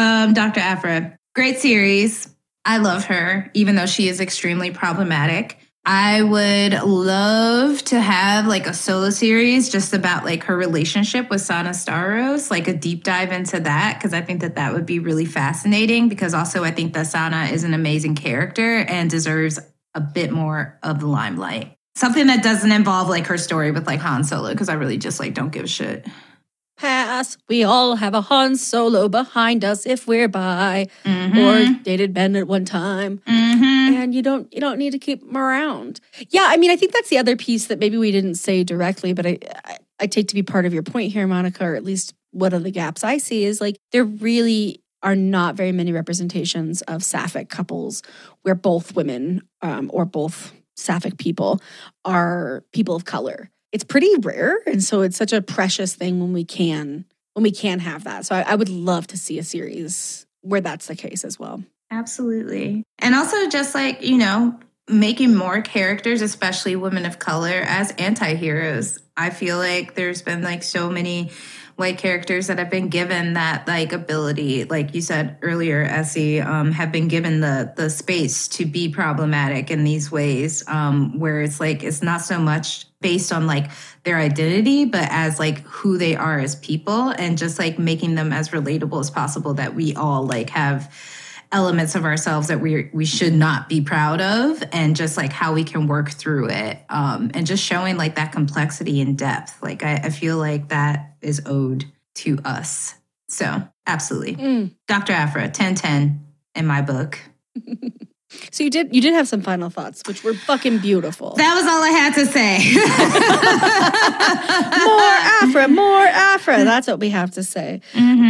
Speaker 4: Aphra, great series. I love her, even though she is extremely problematic. I would love to have like a solo series just about like her relationship with Sana Starros, like a deep dive into that, because I think that would be really fascinating, because also I think that Sana is an amazing character and deserves a bit more of the limelight. Something that doesn't involve like her story with like Han Solo, because I really just like don't give a shit.
Speaker 3: Pass. We all have a Han Solo behind us if we're bi or dated Ben at one time. And you don't need to keep them around. Yeah, I mean, I think that's the other piece that maybe we didn't say directly, but I take to be part of your point here, Monica, or at least one of the gaps I see is like there really are not very many representations of sapphic couples where both women or both sapphic people are people of color. It's pretty rare, and so it's such a precious thing when we can have that. So I would love to see a series where that's the case as well.
Speaker 4: Absolutely. And also just like, you know, making more characters, especially women of color, as anti-heroes. I feel like there's been like so many white characters that have been given that like ability, like you said earlier, Essie, have been given the space to be problematic in these ways, where it's like it's not so much based on like their identity, but as like who they are as people, and just like making them as relatable as possible, that we all like have elements of ourselves that we should not be proud of, and just like how we can work through it, and just showing like that complexity and depth. Like I feel like that is owed to us. So absolutely. Dr. Aphra, 10/10 in my book.
Speaker 3: So you did have some final thoughts, which were fucking beautiful.
Speaker 4: That was all I had to say.
Speaker 3: More Aphra. That's what we have to say.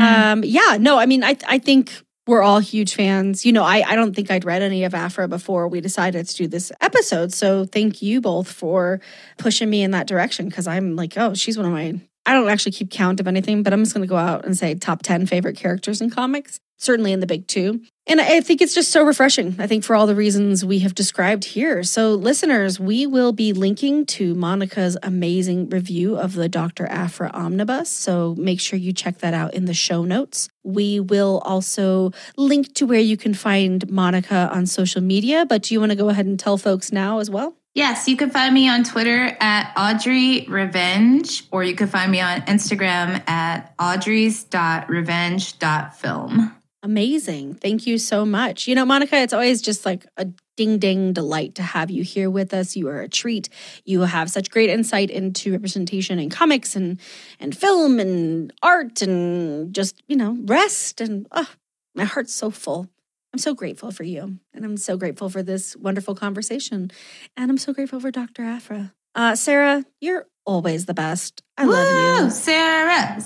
Speaker 3: I think we're all huge fans. You know, I don't think I'd read any of Aphra before we decided to do this episode. So thank you both for pushing me in that direction, because I'm like, oh, she's one of my, I don't actually keep count of anything, but I'm just going to go out and say top 10 favorite characters in comics, certainly in the big 2. And I think it's just so refreshing, I think, for all the reasons we have described here. So listeners, we will be linking to Monica's amazing review of the Dr. Aphra Omnibus. So make sure you check that out in the show notes. We will also link to where you can find Monica on social media. But do you want to go ahead and tell folks now as well?
Speaker 4: Yes, you can find me on Twitter at Audrey Revenge, or you can find me on Instagram at audreys.revenge.film.
Speaker 3: Amazing. Thank you so much. You know, Monica, it's always just like a ding delight to have you here with us. You are a treat. You have such great insight into representation in comics and film and art and just, you know, rest. And my heart's so full. I'm so grateful for you. And I'm so grateful for this wonderful conversation. And I'm so grateful for Dr. Aphra. Sarah, you're always the best. I love you.
Speaker 4: Sarah.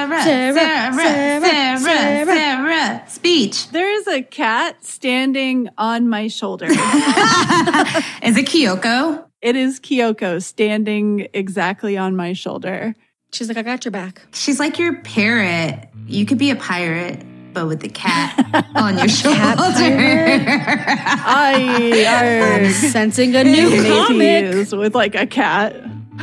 Speaker 4: Speech.
Speaker 2: There is a cat standing on my shoulder.
Speaker 4: Is it Kyoko?
Speaker 2: It is Kyoko standing exactly on my shoulder.
Speaker 3: She's like, I got your back.
Speaker 4: She's like your parrot. You could be a pirate, but with the cat on your shoulder.
Speaker 3: I'm sensing a new comic
Speaker 2: with like a cat.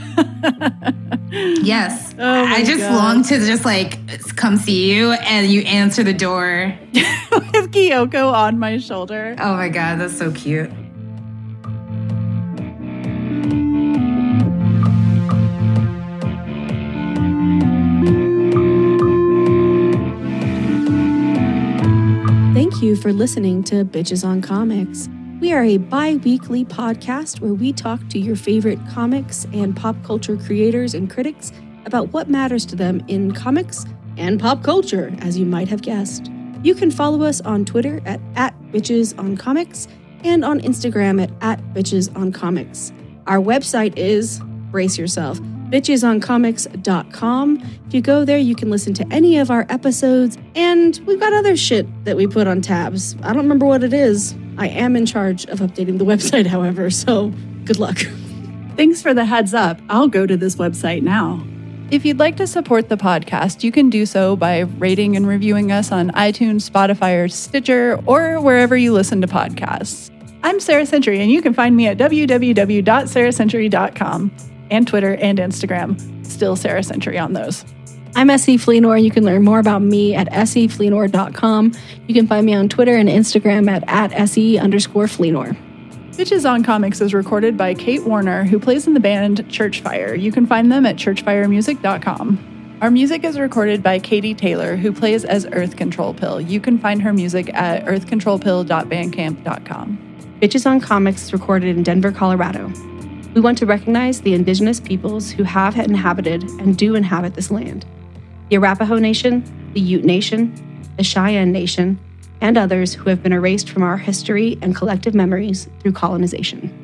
Speaker 4: Yes. I just long to just like come see you and you answer the door.
Speaker 2: With Kyoko on my shoulder.
Speaker 4: Oh my God, that's so cute.
Speaker 3: Thank you for listening to Bitches on Comics.
Speaker 5: We are a bi-weekly podcast where we talk to your favorite comics and pop culture creators and critics about what matters to them in comics and pop culture, as you might have guessed. You can follow us on Twitter at @BitchesOnComics and on Instagram at @BitchesOnComics. Our website is, brace yourself, bitchesoncomics.com. If you go there, you can listen to any of our episodes, and we've got other shit that we put on tabs. I don't remember what it is. I am in charge of updating the website, however, so good luck.
Speaker 2: Thanks for the heads up. I'll go to this website now. If you'd like to support the podcast, you can do so by rating and reviewing us on iTunes, Spotify, or Stitcher, or wherever you listen to podcasts. I'm Sarah Century, and you can find me at www.sarahcentury.com and Twitter and Instagram. Still Sarah Century on those.
Speaker 5: I'm S.E. Fleenor. You can learn more about me at sefleenor.com. You can find me on Twitter and Instagram at @SE_Fleenor.
Speaker 2: Bitches on Comics is recorded by Kate Warner, who plays in the band Churchfire. You can find them at churchfiremusic.com. Our music is recorded by Katie Taylor, who plays as Earth Control Pill. You can find her music at earthcontrolpill.bandcamp.com.
Speaker 5: Bitches on Comics is recorded in Denver, Colorado. We want to recognize the indigenous peoples who have inhabited and do inhabit this land. The Arapaho Nation, the Ute Nation, the Cheyenne Nation, and others who have been erased from our history and collective memories through colonization.